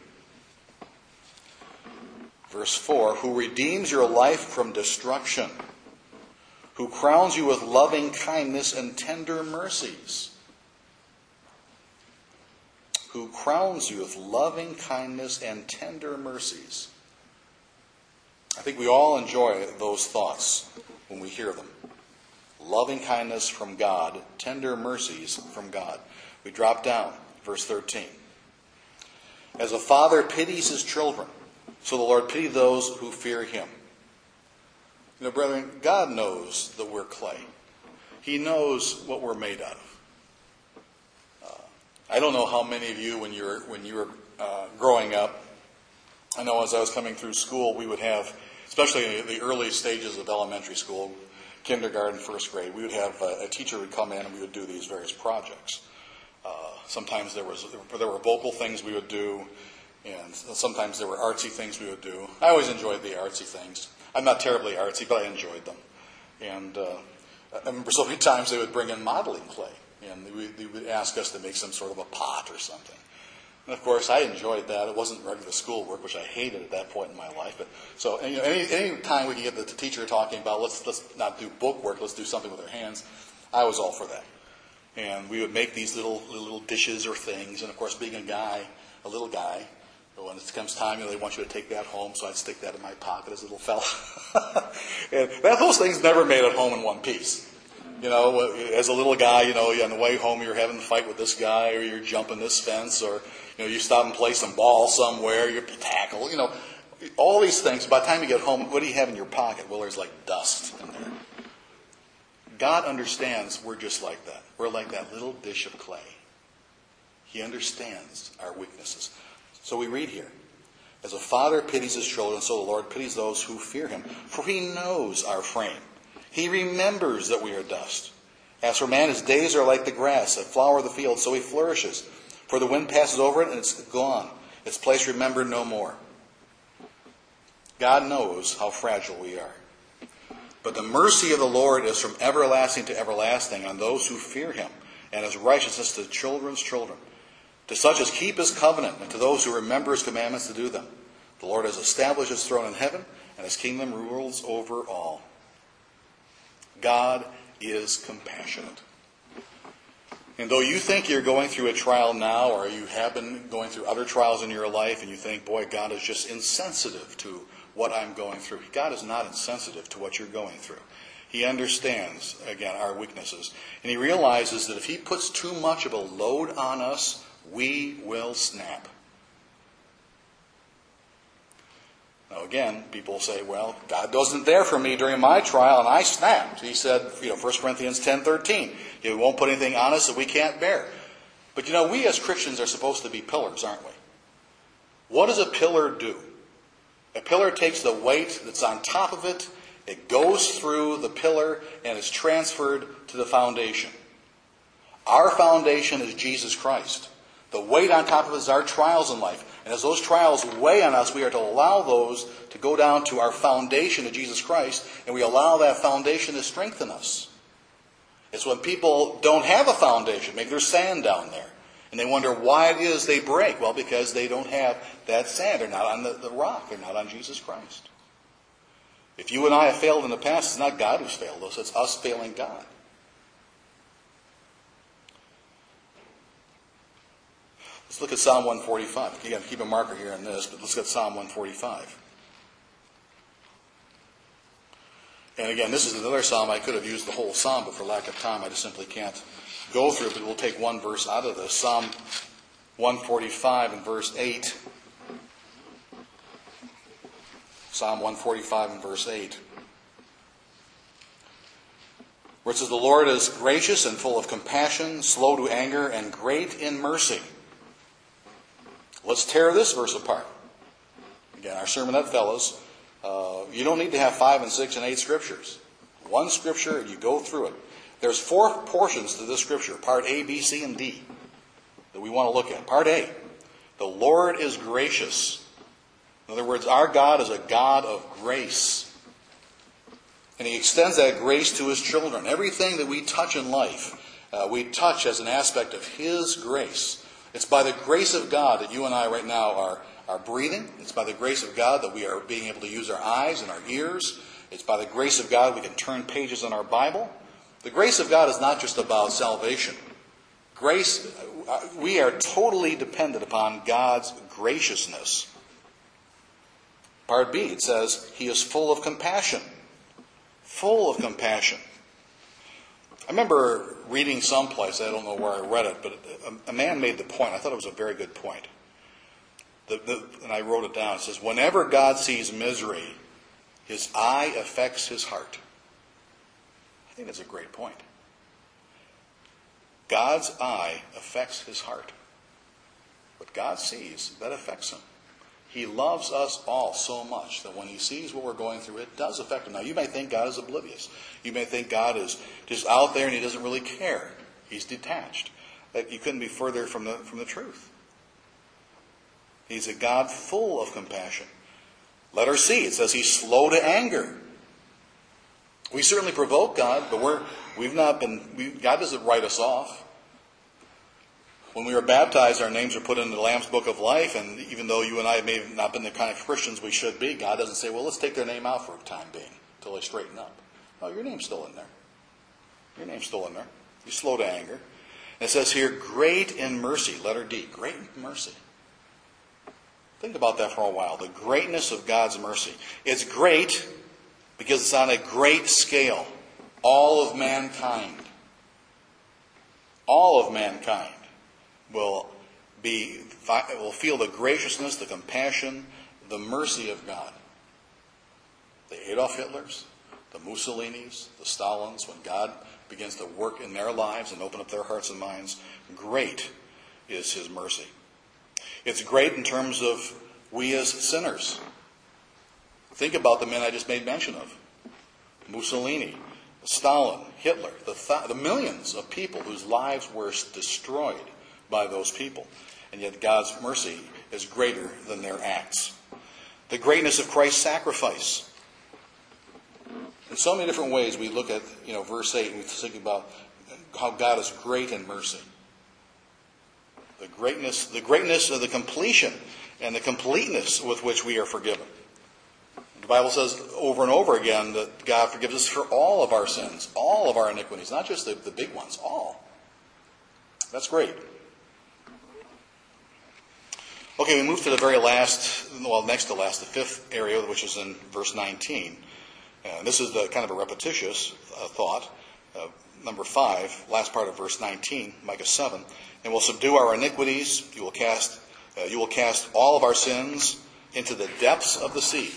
Verse 4, who redeems your life from destruction, who crowns you with loving kindness and tender mercies. Who crowns you with loving kindness and tender mercies. I think we all enjoy those thoughts when we hear them. Loving kindness from God, tender mercies from God. We drop down, verse 13. As a father pities his children, so the Lord pity those who fear him. Brethren, God knows that we're clay. He knows what we're made out of. I don't know how many of you, when you were growing up, I know as I was coming through school, we would have, especially in the early stages of elementary school, kindergarten, first grade, we would have a teacher would come in and we would do these various projects. Sometimes there were vocal things we would do, and sometimes there were artsy things we would do. I always enjoyed the artsy things. I'm not terribly artsy, but I enjoyed them. And I remember so many times they would bring in modeling clay, and they would ask us to make some sort of a pot or something. And of course, I enjoyed that. It wasn't regular schoolwork, which I hated at that point in my life. But so, any time we could get the teacher talking about let's not do book work, let's do something with our hands, I was all for that. And we would make these little dishes or things. And of course, being a little guy, But when it comes time, they want you to take that home, so I'd stick that in my pocket as a little fella. And those things never made it home in one piece. As a little guy, on the way home you're having a fight with this guy, or you're jumping this fence, or you stop and play some ball somewhere, you tackle, all these things. By the time you get home, what do you have in your pocket? Well, there's like dust in there. God understands we're just like that. We're like that little dish of clay. He understands our weaknesses. So we read here, as a father pities his children, so the Lord pities those who fear him. For he knows our frame. He remembers that we are dust. As for man, his days are like the grass, a flower of the field, so he flourishes. For the wind passes over it, and it's gone. Its place remembered no more. God knows how fragile we are. But the mercy of the Lord is from everlasting to everlasting on those who fear him, and his righteousness to children's children, to such as keep his covenant, and to those who remember his commandments to do them. The Lord has established his throne in heaven, and his kingdom rules over all. God is compassionate. And though you think you're going through a trial now, or you have been going through other trials in your life, and you think, boy, God is just insensitive to what I'm going through. God is not insensitive to what you're going through. He understands, again, our weaknesses. And he realizes that if he puts too much of a load on us, we will snap. Now again, people say, well, God wasn't there for me during my trial and I snapped. He said, 1 Corinthians 10:13, he won't put anything on us that we can't bear. But we as Christians are supposed to be pillars, aren't we? What does a pillar do? A pillar takes the weight that's on top of it, it goes through the pillar, and is transferred to the foundation. Our foundation is Jesus Christ. The weight on top of it is our trials in life. And as those trials weigh on us, we are to allow those to go down to our foundation of Jesus Christ, and we allow that foundation to strengthen us. It's when people don't have a foundation, maybe there's sand down there, and they wonder why it is they break. Well, because they don't have that sand. They're not on the rock. They're not on Jesus Christ. If you and I have failed in the past, it's not God who's failed us. It's us failing God. Let's look at Psalm 145. Again, keep a marker here on this, but let's look at Psalm 145. And again, this is another psalm. I could have used the whole psalm, but for lack of time, I just simply can't go through it. But we'll take one verse out of this. Psalm 145 and verse 8. Psalm 145 and verse 8. Where it says, the Lord is gracious and full of compassion, slow to anger, and great in mercy. Let's tear this verse apart. Again, our sermonette, fellows, you don't need to have 5 and 6 and 8 scriptures. One scripture, and you go through it. There's 4 portions to this scripture, part A, B, C, and D, that we want to look at. Part A, the Lord is gracious. In other words, our God is a God of grace. And he extends that grace to his children. Everything that we touch in life, we touch as an aspect of his grace. It's by the grace of God that you and I right now are breathing. It's by the grace of God that we are being able to use our eyes and our ears. It's by the grace of God we can turn pages in our Bible. The grace of God is not just about salvation. Grace, we are totally dependent upon God's graciousness. Part B, it says, he is full of compassion. Full of compassion. I remember reading someplace, I don't know where I read it, but a man made the point. I thought it was a very good point. And I wrote it down. It says, whenever God sees misery, his eye affects his heart. I think that's a great point. God's eye affects his heart. What God sees, that affects him. He loves us all so much that when he sees what we're going through, it does affect him. Now, you may think God is oblivious. You may think God is just out there and he doesn't really care. He's detached. That you couldn't be further from the truth. He's a God full of compassion. Letter C, it says he's slow to anger. We certainly provoke God, but God doesn't write us off. When we were baptized, our names are put in the Lamb's Book of Life, and even though you and I may have not been the kind of Christians we should be, God doesn't say, well, let's take their name out for a time being, until they straighten up. No, your name's still in there. Your name's still in there. You're slow to anger. And it says here, great in mercy, letter D, great in mercy. Think about that for a while. The greatness of God's mercy. It's great because it's on a great scale. All of mankind will feel the graciousness, the compassion, the mercy of God. The Adolf Hitlers, the Mussolinis, the Stalins, when God begins to work in their lives and open up their hearts and minds, great is his mercy. It's great in terms of we as sinners. Think about the men I just made mention of. Mussolini, Stalin, Hitler, the millions of people whose lives were destroyed by those people. And yet God's mercy is greater than their acts. The greatness of Christ's sacrifice. In so many different ways we look at verse 8 and we think about how God is great in mercy. The greatness of the completion and the completeness with which we are forgiven. The Bible says over and over again that God forgives us for all of our sins, all of our iniquities, not just the big ones, all. That's great. Okay, we move to the very next to last, the fifth area, which is in verse 19. And this is kind of a repetitious thought. Number 5, last part of verse 19, Micah 7. And will subdue our iniquities. You will cast all of our sins into the depths of the sea.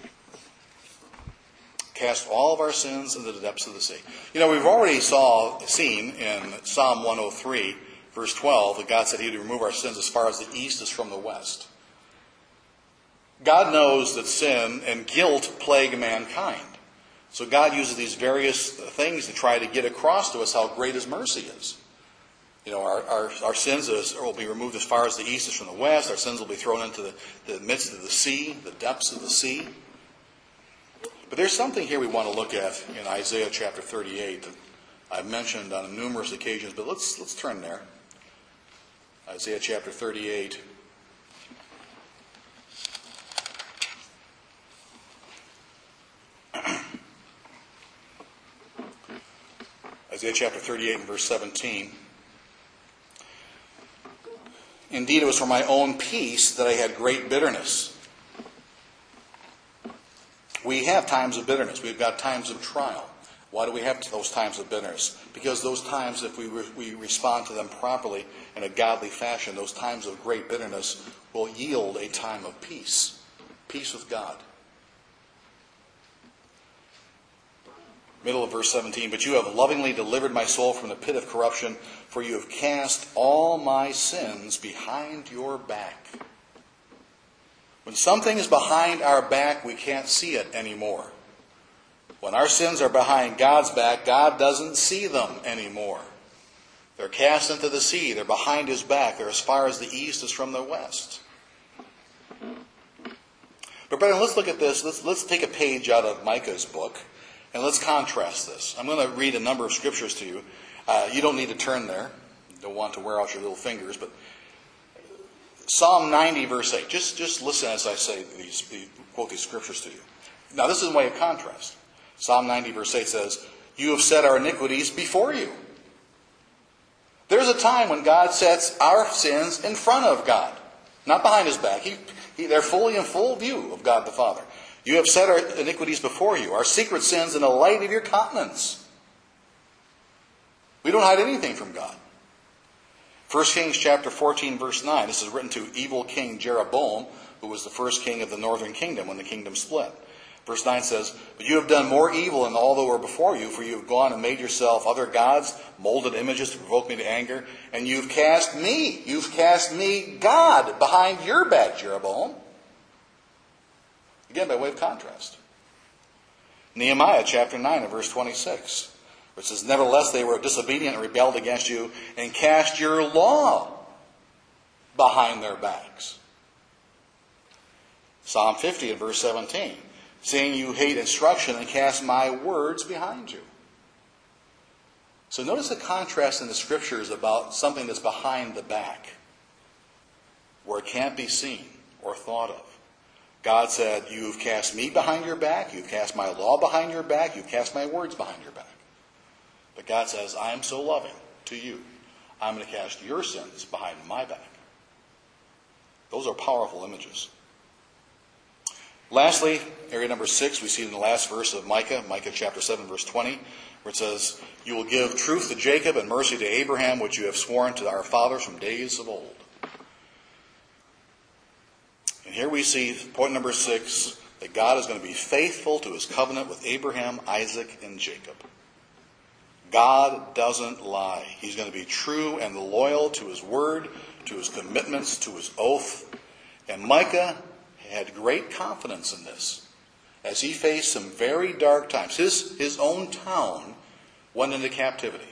Cast all of our sins into the depths of the sea. We've already seen in Psalm 103, verse 12, that God said he would remove our sins as far as the east is from the west. God knows that sin and guilt plague mankind. So God uses these various things to try to get across to us how great his mercy is. Our sins will be removed as far as the east is from the west. Our sins will be thrown into the midst of the sea, the depths of the sea. But there's something here we want to look at in Isaiah chapter 38 that I've mentioned on numerous occasions, but let's turn there. Isaiah chapter 38. Isaiah chapter 38 and verse 17. Indeed, it was for my own peace that I had great bitterness. We have times of bitterness. We've got times of trial. Why do we have those times of bitterness? Because those times, if we respond to them properly in a godly fashion, those times of great bitterness will yield a time of peace. Peace with God. Middle of verse 17, but you have lovingly delivered my soul from the pit of corruption, for you have cast all my sins behind your back. When something is behind our back, we can't see it anymore. When our sins are behind God's back, God doesn't see them anymore. They're cast into the sea. They're behind his back. They're as far as the east is from the west. But brethren, let's look at this. Let's take a page out of Micah's book. And let's contrast this. I'm going to read a number of scriptures to you. You don't need to turn there. You don't want to wear out your little fingers. But Psalm 90, verse 8. Just listen as I quote these scriptures to you. Now, this is a way of contrast. Psalm 90, verse 8 says, you have set our iniquities before you. There's a time when God sets our sins in front of God, not behind his back. They're fully in full view of God the Father. You have set our iniquities before you, our secret sins in the light of your countenance. We don't hide anything from God. 1 Kings chapter 14, verse 9. This is written to evil King Jeroboam, who was the first king of the northern kingdom when the kingdom split. Verse 9 says, but you have done more evil than all that were before you, for you have gone and made yourself other gods, molded images to provoke me to anger, and you've cast me, God, behind your back, Jeroboam. Again, by way of contrast. Nehemiah chapter 9 and verse 26, which says, nevertheless they were disobedient and rebelled against you, and cast your law behind their backs. Psalm 50 and verse 17, saying you hate instruction and cast my words behind you. So notice the contrast in the scriptures about something that's behind the back, where it can't be seen or thought of. God said, you've cast me behind your back, you've cast my law behind your back, you've cast my words behind your back. But God says, I am so loving to you, I'm going to cast your sins behind my back. Those are powerful images. Lastly, area number 6, we see in the last verse of Micah, Micah chapter 7, verse 20, where it says, "You will give truth to Jacob and mercy to Abraham, which you have sworn to our fathers from days of old." And here we see, point number 6, that God is going to be faithful to his covenant with Abraham, Isaac, and Jacob. God doesn't lie. He's going to be true and loyal to his word, to his commitments, to his oath. And Micah had great confidence in this as he faced some very dark times. His own town went into captivity.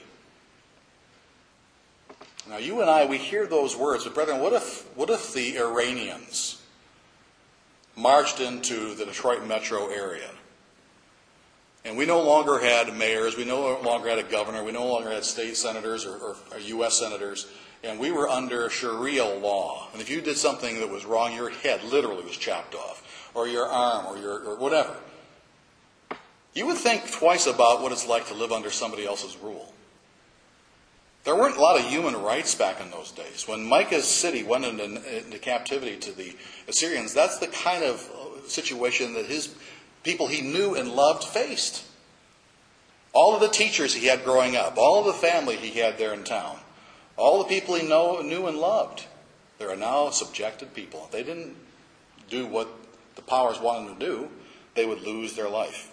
Now you and I, we hear those words, but brethren, what if the Iranians marched into the Detroit metro area? And we no longer had mayors, we no longer had a governor, we no longer had state senators or U.S. senators, and we were under Sharia law. And if you did something that was wrong, your head literally was chopped off, or your arm, or whatever. You would think twice about what it's like to live under somebody else's rule. There weren't a lot of human rights back in those days. When Micah's city went into captivity to the Assyrians, that's the kind of situation that his people he knew and loved faced. All of the teachers he had growing up, all of the family he had there in town, all the people he knew and loved, they are now subjected people. If they didn't do what the powers wanted them to do, they would lose their life.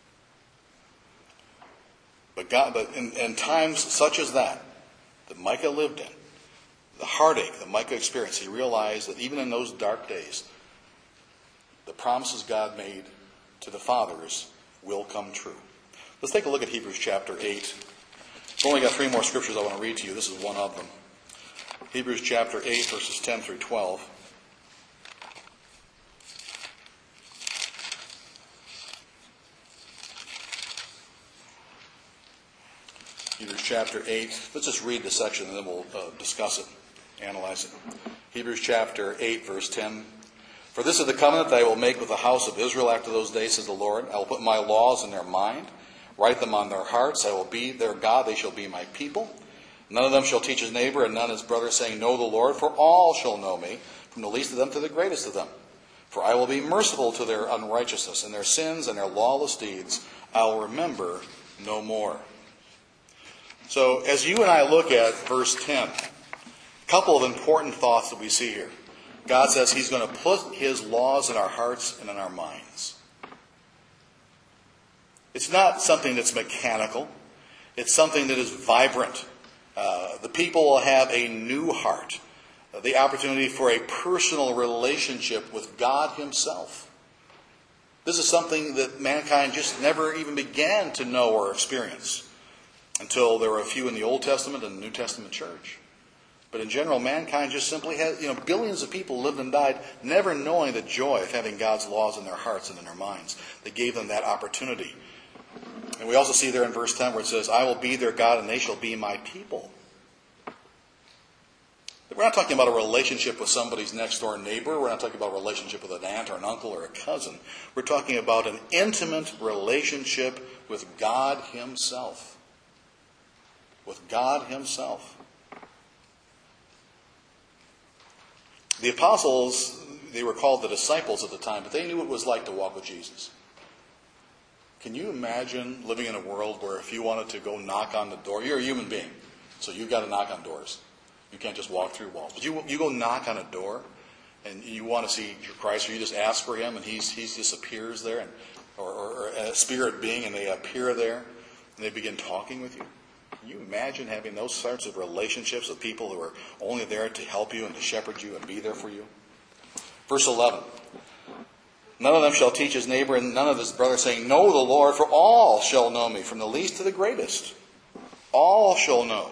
But in times such as that Micah lived in, the heartache that Micah experienced, he realized that even in those dark days, the promises God made to the fathers will come true. Let's take a look at Hebrews chapter 8. I've only got 3 more scriptures I want to read to you. This is one of them. Hebrews chapter 8, verses 10 through 12. Hebrews chapter 8. Let's just read the section and then we'll discuss it, analyze it. Hebrews chapter 8, verse 10. "For this is the covenant that I will make with the house of Israel after those days, says the Lord. I will put my laws in their mind, write them on their hearts. I will be their God, they shall be my people. None of them shall teach his neighbor and none his brother, saying, Know the Lord, for all shall know me, from the least of them to the greatest of them. For I will be merciful to their unrighteousness, and their sins and their lawless deeds I will remember no more." So as you and I look at verse 10, a couple of important thoughts that we see here. God says he's going to put his laws in our hearts and in our minds. It's not something that's mechanical. It's something that is vibrant. The people will have a new heart, the opportunity for a personal relationship with God himself. This is something that mankind just never even began to know or experience until there were a few in the Old Testament and the New Testament church. But in general, mankind just simply has, billions of people lived and died never knowing the joy of having God's laws in their hearts and in their minds. That gave them that opportunity. And we also see there in verse 10 where it says, "I will be their God and they shall be my people." We're not talking about a relationship with somebody's next door neighbor. We're not talking about a relationship with an aunt or an uncle or a cousin. We're talking about an intimate relationship with God himself. With God himself. The apostles, they were called the disciples at the time, but they knew what it was like to walk with Jesus. Can you imagine living in a world where if you wanted to go knock on the door, you're a human being, so you've got to knock on doors. You can't just walk through walls. But you go knock on a door and you want to see Christ, or you just ask for him and he just appears there, or a spirit being, and they appear there and they begin talking with you. Can you imagine having those sorts of relationships with people who are only there to help you and to shepherd you and be there for you? Verse 11. "None of them shall teach his neighbor and none of his brother, saying, Know the Lord, for all shall know me, from the least to the greatest." All shall know.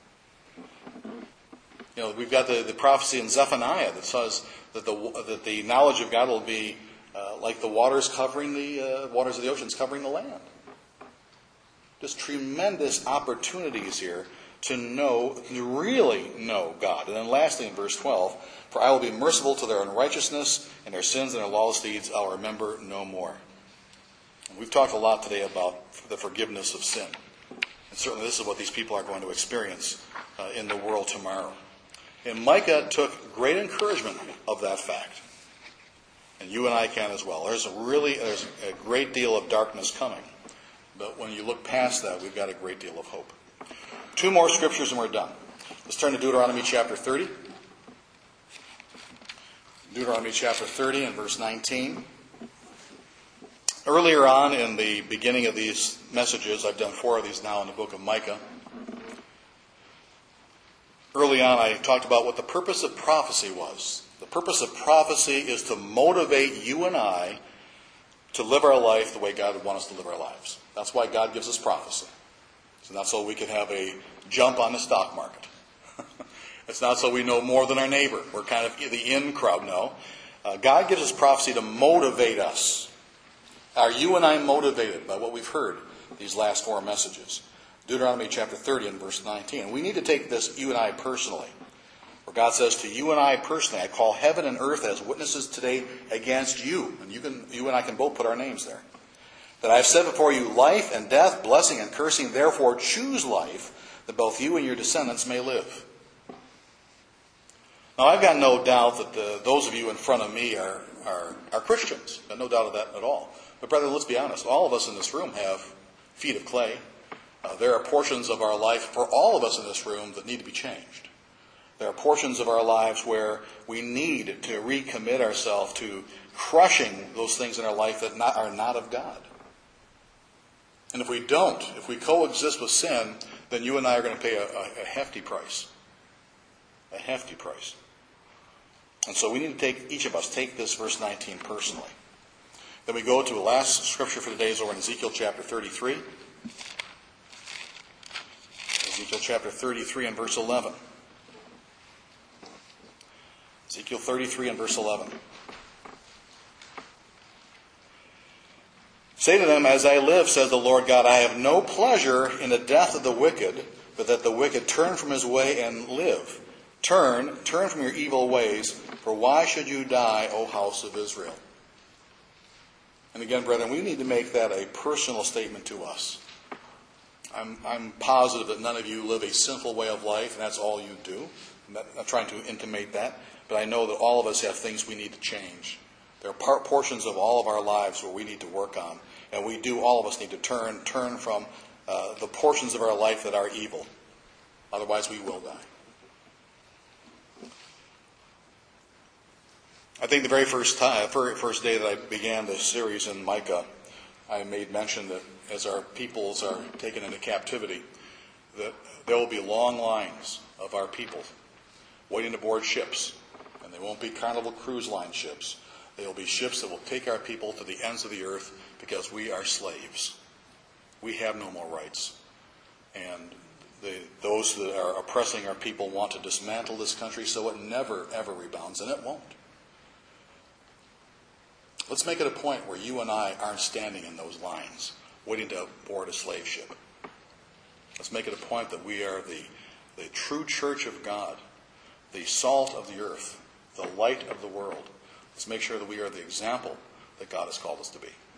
We've got the prophecy in Zephaniah that says that the knowledge of God will be like the waters covering the waters of the oceans covering the land. Just tremendous opportunities here to really know God. And then lastly in verse 12, "For I will be merciful to their unrighteousness, and their sins and their lawless deeds I'll remember no more." And we've talked a lot today about the forgiveness of sin. And certainly this is what these people are going to experience in the world tomorrow. And Micah took great encouragement of that fact. And you and I can as well. There's a great deal of darkness coming. But when you look past that, we've got a great deal of hope. 2 more scriptures and we're done. Let's turn to Deuteronomy chapter 30. Deuteronomy chapter 30 and verse 19. Earlier on in the beginning of these messages, I've done 4 of these now in the book of Micah. Early on, I talked about what the purpose of prophecy was. The purpose of prophecy is to motivate you and I to live our life the way God would want us to live our lives. That's why God gives us prophecy. It's not so we can have a jump on the stock market. It's not so we know more than our neighbor. We're kind of the in crowd. No. God gives us prophecy to motivate us. Are you and I motivated by what we've heard these last 4 messages? Deuteronomy chapter 30 and verse 19. And we need to take this, you and I personally. Where God says to you and I personally, I call heaven and earth as witnesses today against you. And you and I can both put our names there. That I have set before you life and death, blessing and cursing. Therefore choose life, that both you and your descendants may live. Now I've got no doubt that those of you in front of me are Christians. I've got no doubt of that at all. But brother, let's be honest. All of us in this room have feet of clay. There are portions of our life for all of us in this room that need to be changed. There are portions of our lives where we need to recommit ourselves to crushing those things in our life that are not of God. And if we don't, if we coexist with sin, then you and I are going to pay a hefty price. A hefty price. And so we need to each of us take this verse 19 personally. Then we go to the last scripture for today is over in Ezekiel chapter 33. Ezekiel chapter 33 and verse 11. Ezekiel 33 and verse 11. Say to them, as I live, says the Lord God, I have no pleasure in the death of the wicked, but that the wicked turn from his way and live. Turn from your evil ways, for why should you die, O house of Israel? And again, brethren, we need to make that a personal statement to us. I'm positive that none of you live a sinful way of life, and that's all you do. I'm not trying to intimate that, but I know that all of us have things we need to change. There are portions of all of our lives where we need to work on, and all of us need to turn from the portions of our life that are evil. Otherwise, we will die. I think the very first day that I began this series in Micah, I made mention that as our peoples are taken into captivity, that there will be long lines of our people waiting to board ships. And they won't be Carnival Cruise Line ships. They will be ships that will take our people to the ends of the earth because we are slaves. We have no more rights. And those that are oppressing our people want to dismantle this country so it never, ever rebounds, and it won't. Let's make it a point where you and I aren't standing in those lines, waiting to board a slave ship. Let's make it a point that we are the true church of God, the salt of the earth, the light of the world. Let's make sure that we are the example that God has called us to be.